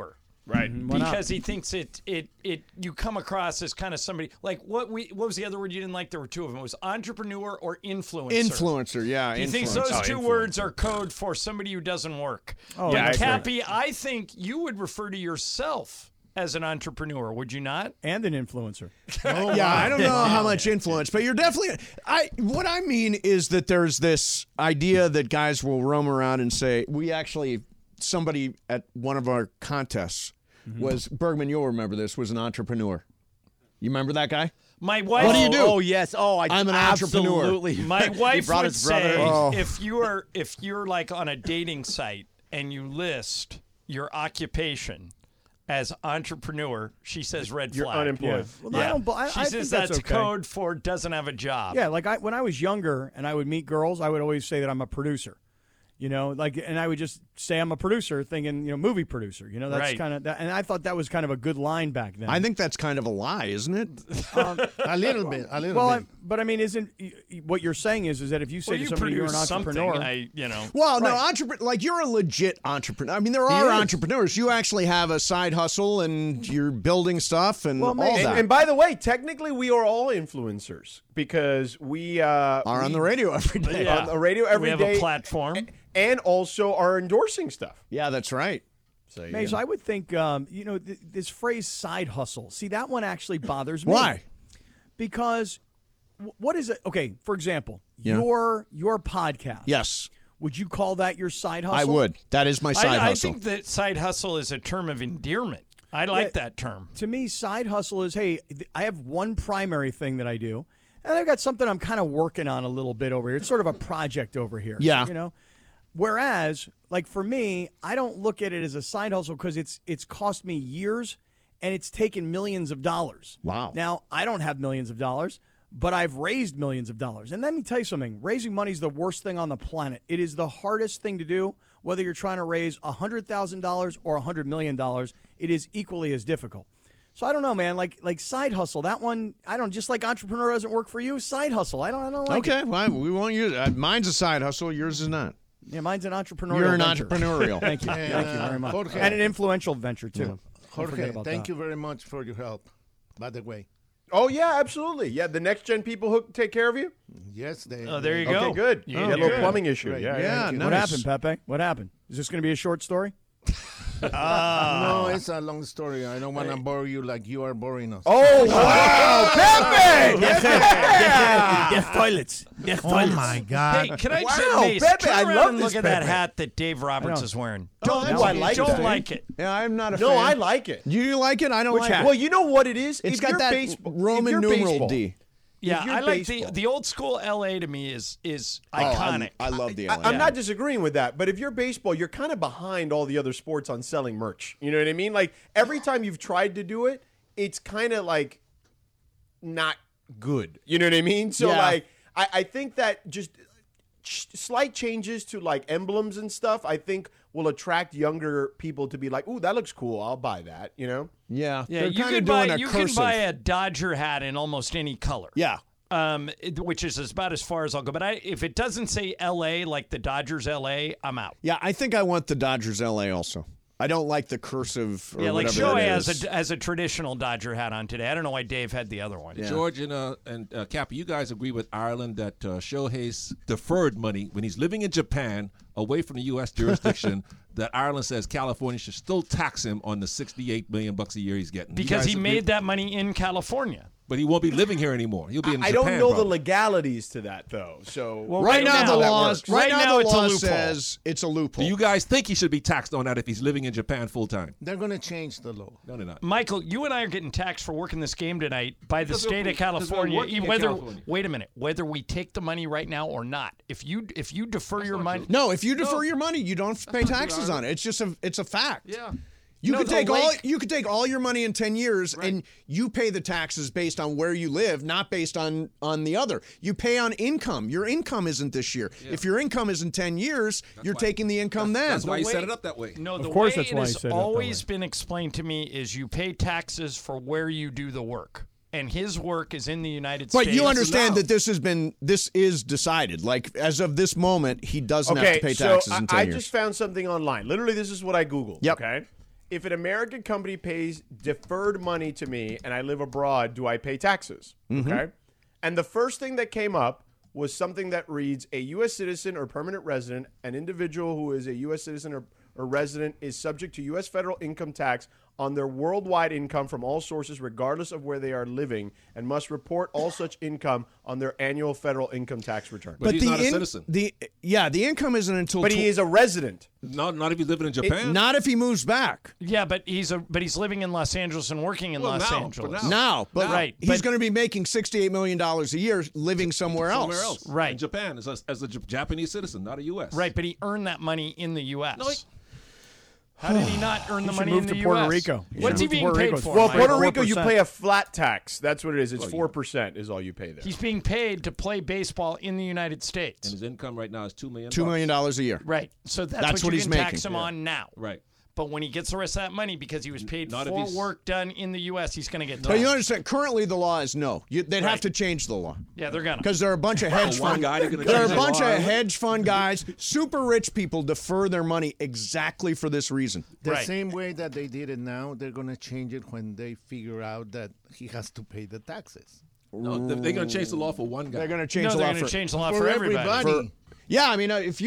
Right. Why not? Because he thinks you come across as kind of somebody like what was the other word you didn't like? There were two of them. It was entrepreneur or influencer. Influencer, yeah. He thinks those two words are code for somebody who doesn't work. Oh, yeah, I agree. Cappy, I think you would refer to yourself as an entrepreneur, would you not? And an influencer. Yeah, I don't know how much influence, but you're definitely. What I mean is that there's this idea that guys will roam around and say, somebody at one of our contests was, Bergman, you'll remember this, was an entrepreneur. You remember that guy? My wife. What do you do? Oh yes. Oh, I'm an entrepreneur. absolutely. My wife brought would his brother. say if you're like on a dating site and you list your occupation as entrepreneur, she says red You're flag. unemployed. Yeah. Well, I She think says that's that's okay. code for doesn't have a job. Yeah, like when I was younger and I would meet girls, I would always say that I'm a producer. And I would just say I'm a producer, thinking, movie producer. That's Right. kind of that, and I thought that was kind of a good line back then. I think that's kind of a lie, isn't it? A little bit. But I mean, isn't what you're saying is that if you say Well, to you somebody you're an produce entrepreneur, something, Well, no, Right. entrepreneur. Like you're a legit entrepreneur. I mean, there are entrepreneurs. You actually have a side hustle and you're building stuff and all that. And by the way, technically, we are all influencers because we are on the radio every day. On the radio every day. we have a platform. And also are endorsing stuff. Yeah, that's right. So, Maze, I would think, this phrase "side hustle." See, that one actually bothers me. Why? Because what is it? Okay, for example, Yeah. your podcast. Yes. Would you call that your side hustle? I would. That is my side I hustle. think that side hustle is a term of endearment. I like that term. To me, side hustle is, hey, I have one primary thing that I do, and I've got something I'm kind of working on a little bit over here. It's sort of a project over here. Yeah. Whereas, like for me, I don't look at it as a side hustle because it's cost me years and it's taken millions of dollars. Wow. Now, I don't have millions of dollars, but I've raised millions of dollars. And let me tell you something. Raising money is the worst thing on the planet. It is the hardest thing to do, whether you're trying to raise $100,000 or $100 million. It is equally as difficult. So I don't know, man. Like side hustle, that one, just like entrepreneur doesn't work for you. Side hustle, I don't like it. Okay, well, we won't use it. Mine's a side hustle. Yours is not. Yeah, mine's an entrepreneurial You're an venture. entrepreneurial. Thank you. Thank you very much. Jorge. And an influential venture, too. Don't forget Jorge, about thank that. you very much for your help, by the way. Oh, yeah, absolutely. Yeah, the next gen people who take care of you? Yes, they. Oh, there you go. Okay, good. You had a little plumbing issue. Right. Yeah. nice. What happened, Pepe? What happened? Is this going to be a short story? No, it's a long story. I don't want to bore you like you are boring us. Oh, wow. Pepe! Deaf toilets. Oh, my God. Hey, can I Wow, just Mace, Pepe, turn I around love and this look at that Pepe. hat that Dave Roberts is wearing? Don't I like Don't it. like it. Yeah, I'm not a No, fan. I like it. You like it? I don't like it. Well, you know what it is? It's If got you're that baseball, Roman if you're numeral baseball, D. Yeah, you're I like baseball. the old school LA to me is iconic. I love the LA. I'm not disagreeing with that, but if you're baseball, you're kind of behind all the other sports on selling merch. You know what I mean? Like every time you've tried to do it, it's kind of like not good. You know what I mean? So Yeah. like I think that just slight changes to like emblems and stuff, I think will attract younger people to be like, "Ooh, that looks cool. I'll buy that." You know? Yeah. Yeah, They're you kinda can doing buy a you can cursive. buy a Dodger hat in almost any color. Yeah. Which is about as far as I'll go. But if it doesn't say LA like the Dodgers LA, I'm out. Yeah, I think I want the Dodgers LA also. I don't like the cursive or Yeah, like whatever Shohei it is. has a traditional Dodger hat on today. I don't know why Dave had the other one. George and Cappy, you guys agree with Ireland that Shohei's deferred money when he's living in Japan, away from the U.S. jurisdiction, that Ireland says California should still tax him on the $68 million a year he's getting Because he made that money in California. But he won't be living here anymore. He'll be in I Japan. don't know the probably. legalities to that though. So Well, Right now, the that law works. right now the it's a law loophole. says it's a loophole. Do you guys think he should be taxed on that if he's living in Japan full time? They're going to change the law. No, they're not. Michael, you and I are getting taxed for working this game tonight by the Because state we're- of California. because we're working in Whether California. wait a minute, whether we take the money right now or not. If you defer your money, No, if you defer your money, you don't pay taxes on it. It's just it's a fact. Yeah. You No, could the take lake- you could take all your money in 10 years and you pay the taxes based on where you live, not based on the other. You pay on income. Your income isn't this year. If your income is in 10 years, you're taking the income then. That's why he way- set it up that way. No, Of the course way that's it why he has set it up that always way. been explained to me is you pay taxes for where you do the work. And his work is in the United But States. you understand that this is decided. Like as of this moment, he doesn't have to pay so taxes in 10 I years. just found something online. Literally, this is what I Googled. Yep. Okay. if an American company pays deferred money to me and I live abroad, do I pay taxes? Okay. And the first thing that came up was something that reads, a U.S. citizen or permanent resident, an individual who is a U.S. citizen or resident is subject to U.S. federal income tax on their worldwide income from all sources, regardless of where they are living, and must report all such income on their annual federal income tax return. But he's not a citizen. The income isn't until. But he is a resident. Not if he's living in Japan. Not if he moves back. Yeah, but he's living in Los Angeles and working in Los Angeles. Right. He's going to be making $68 million a year living somewhere else. Right. In Japan, as a Japanese citizen, not a U.S. Right, but he earned that money in the U.S. How did he not earn the money in the U.S.? Puerto Rico. What's he being paid for? Well, Mike? Puerto Rico, you pay a flat tax. That's what it is. It's 4% is all you pay there. He's being paid to play baseball in the United States. And his income right now is $2 million. $2 million a year. Right. So that's what he's you can making. tax him on now. Right. But when he gets the rest of that money because he was paid Not if for he's- work done in the U.S., he's going to get But taxed. you understand, currently the law is no. They'd have to change the law. Yeah, they're going to. Because there are a bunch of hedge One fund guy they're gonna there are a change the bunch law, of right? hedge fund guys, super rich people defer their money exactly for this reason. The same way that they did it now, they're going to change it when they figure out that he has to pay the taxes. No, they're going to change the law for one guy. They're going to change the law going to change the law for for everybody. everybody. Yeah, I mean,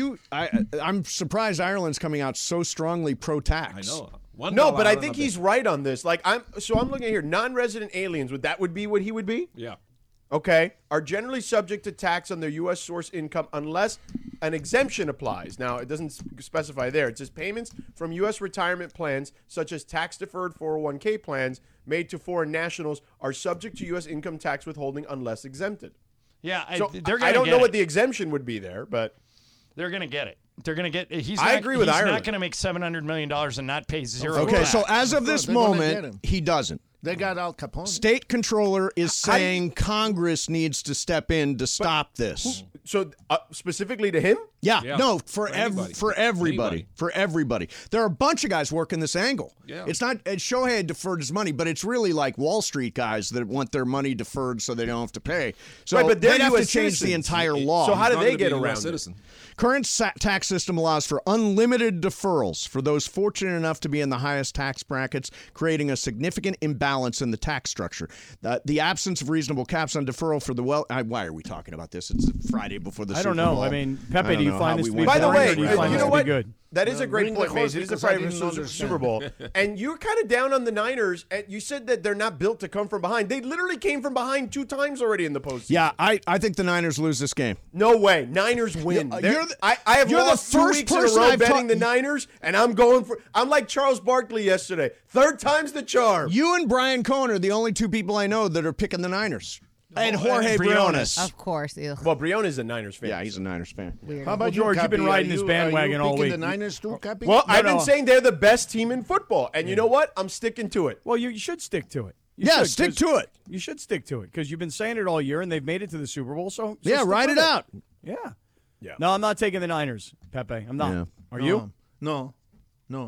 I'm surprised Ireland's coming out so strongly pro-tax. I know. No, $1 but I out of think nothing. he's right on this. Like I'm looking at here, non-resident aliens. Would be what he would be? Yeah. Okay, are generally subject to tax on their U.S. source income unless an exemption applies. Now, it doesn't specify there. It says payments from U.S. retirement plans, such as tax-deferred 401k plans made to foreign nationals, are subject to U.S. income tax withholding unless exempted. Yeah, So they're I going don't to know get what it. the exemption would be there, but They're going to get it. They're going to get. I agree with He's Ireland. not going to make $700 million and not pay zero. Okay, tax. so as of this They're gonna get moment, him. he doesn't. They got Al Capone. State controller is saying Congress needs to step in to stop this. So specifically to him? Yeah, Yeah. no, For anybody. for everybody, Anybody. for everybody. There are a bunch of guys working this angle. Yeah. It's not Shohei had deferred his money, but it's really like Wall Street guys that want their money deferred so they don't have to pay. So Right, but they're they'd have to US change the citizens. entire law. So how do Not they gonna be get a US around it? citizen. Current tax system allows for unlimited deferrals for those fortunate enough to be in the highest tax brackets, creating a significant imbalance in the tax structure. The absence of reasonable caps on deferral for the why are we talking about this? It's Friday before the I Super don't know. Bowl. I mean, I Pepe, don't do you know find how this we to be went By the down way, boring, or do you there. find you this know to what? be good? That is a great bring the point, horse Maze. It is a because I Friday didn't Super understand. Bowl. And you're kind of down on the Niners. And you said that they're not built to come from behind. They literally came from behind 2 times already in the postseason. Yeah, I think the Niners lose this game. No way. Niners win. I have you're the lost 2 first weeks in a person row I've betting ta- the Niners, and I'm like Charles Barkley yesterday. 3rd time's the charm. You and Brian Cohen are the only 2 people I know that are picking the Niners. And Jorge Briones. Of course. Ew. Well, Briones is a Niners fan. Yeah, he's a Niners fan. Weird. How about Well, George, you, you've been Cappy? riding Are this you- bandwagon are you all picking week. the Niners too, Cappy? Well, I've no. been saying they're the best team in football. And you know what? I'm sticking to it. Well, you should stick to it. You Yeah, should, stick 'cause to it. You should stick to it because you've been saying it all year, and they've made it to the Super Bowl. So Yeah, stick ride with it out. Yeah. Yeah. No, I'm not taking the Niners, Pepe. I'm not. Yeah. Are you? No. Now,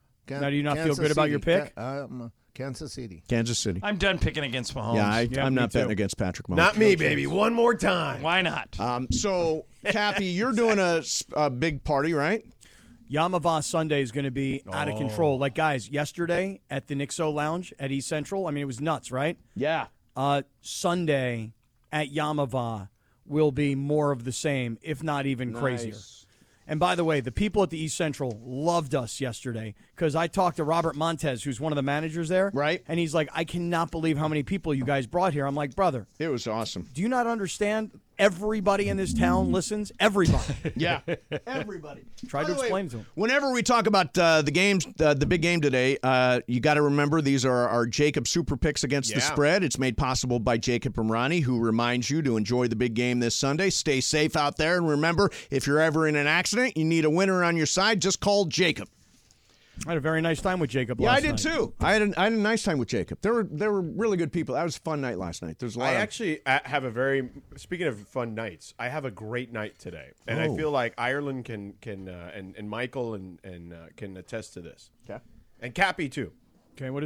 do you not feel good about your pick? Kansas City. Kansas City. I'm done picking against Mahomes. Yeah, I'm me not too. betting against Patrick Mahomes. Not me, baby. One more time. Why not? So, Cappy, you're doing a big party, right? Yamava Sunday is going to be out of control. Like, guys, yesterday at the Nixo Lounge at East Central, I mean, it was nuts, right? Yeah. Sunday at Yamava will be more of the same, if not even crazier. And by the way, the people at the East Central loved us yesterday because I talked to Robert Montez, who's one of the managers there. Right. And he's like, I cannot believe how many people you guys brought here. I'm like, brother, It was awesome. do you not understand? Everybody in this town listens. Everybody. Yeah. Everybody. Try By to the way, explain to him. Whenever we talk about the games, the big game today, you got to remember these are our Jacob Super Picks against the spread. It's made possible by Jacob and Ronnie, who reminds you to enjoy the big game this Sunday. Stay safe out there. And remember, if you're ever in an accident, you need a winner on your side, just call Jacob. I had a very nice time with Jacob Yeah, last I did night. too. I had a nice time with Jacob. There were really good people. That was a fun night last night. There's a lot I of actually have a very speaking of fun nights. I have a great night today, and I Oh. feel like Ireland can and Michael and can attest to this. Okay. And Cappy too. Okay, what is it?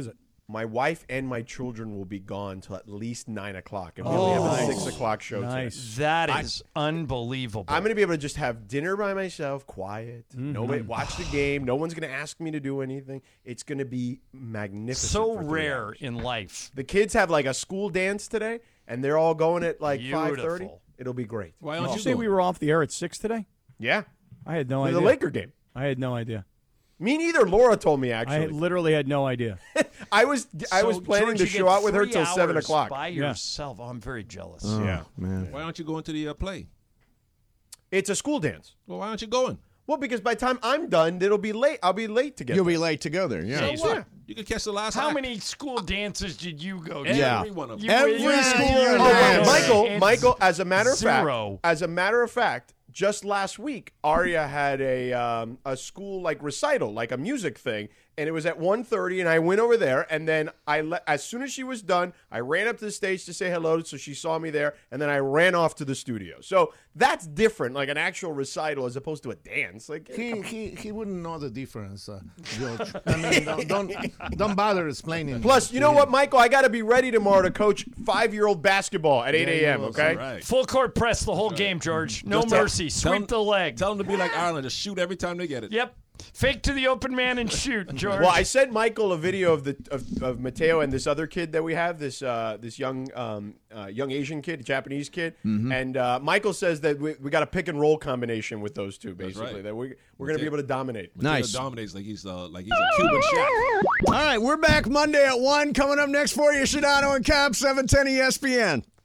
my wife and my children will be gone till at least 9 o'clock, and we only have a 6 o'clock show. Nice. That is unbelievable. I'm going to be able to just have dinner by myself, quiet. Nobody watch the game. No one's going to ask me to do anything. It's going to be magnificent. So for 3 rare hours. in life. The kids have like a school dance today, and they're all going at like 5:30. It'll be great. Why Did you say we were off the air at 6 today? Yeah. I had no With idea. the Laker game. I had no idea. Me neither. Laura told me actually. I literally had no idea. I was planning George, to you show get out with her 3 till 7 hours o'clock. By yourself. Oh, I'm very jealous. Oh, Yeah. man. Why don't you go into the play? It's a school dance. Well, why aren't you going? Well, because by the time I'm done, it'll be late. I'll be late to get You'll there. be late to go there. Yeah. So what? You can catch the last How act. many school dances did you go to? Yeah. Every one of them. Every school in Michael. As a matter of Zero. fact, just last week, Aria had a school like recital, like a music thing, and it was at 1:30, and I went over there, and then as soon as she was done, I ran up to the stage to say hello, so she saw me there, and then I ran off to the studio. So that's different, like an actual recital as opposed to a dance. Like He wouldn't know the difference, George. I mean, don't bother explaining. Plus, you know what, Michael? I got to be ready tomorrow to coach 5-year-old basketball at 8 a.m., okay? Right. Full court press the whole game, George. No Just tell- mercy. tell Sweep the leg. Tell them to be like Ireland. Just shoot every time they get it. Yep. Fake to the open man and shoot, George. Well, I sent Michael a video of Mateo and this other kid that we have, this young Asian kid, Japanese kid, and Michael says that we got a pick and roll combination with those two, basically. right. That we're going to be able to dominate. Nice. Dominates like he's a Cuban chef. All right, we're back Monday at 1. Coming up next for you, Shadano and Cap, 710 ESPN.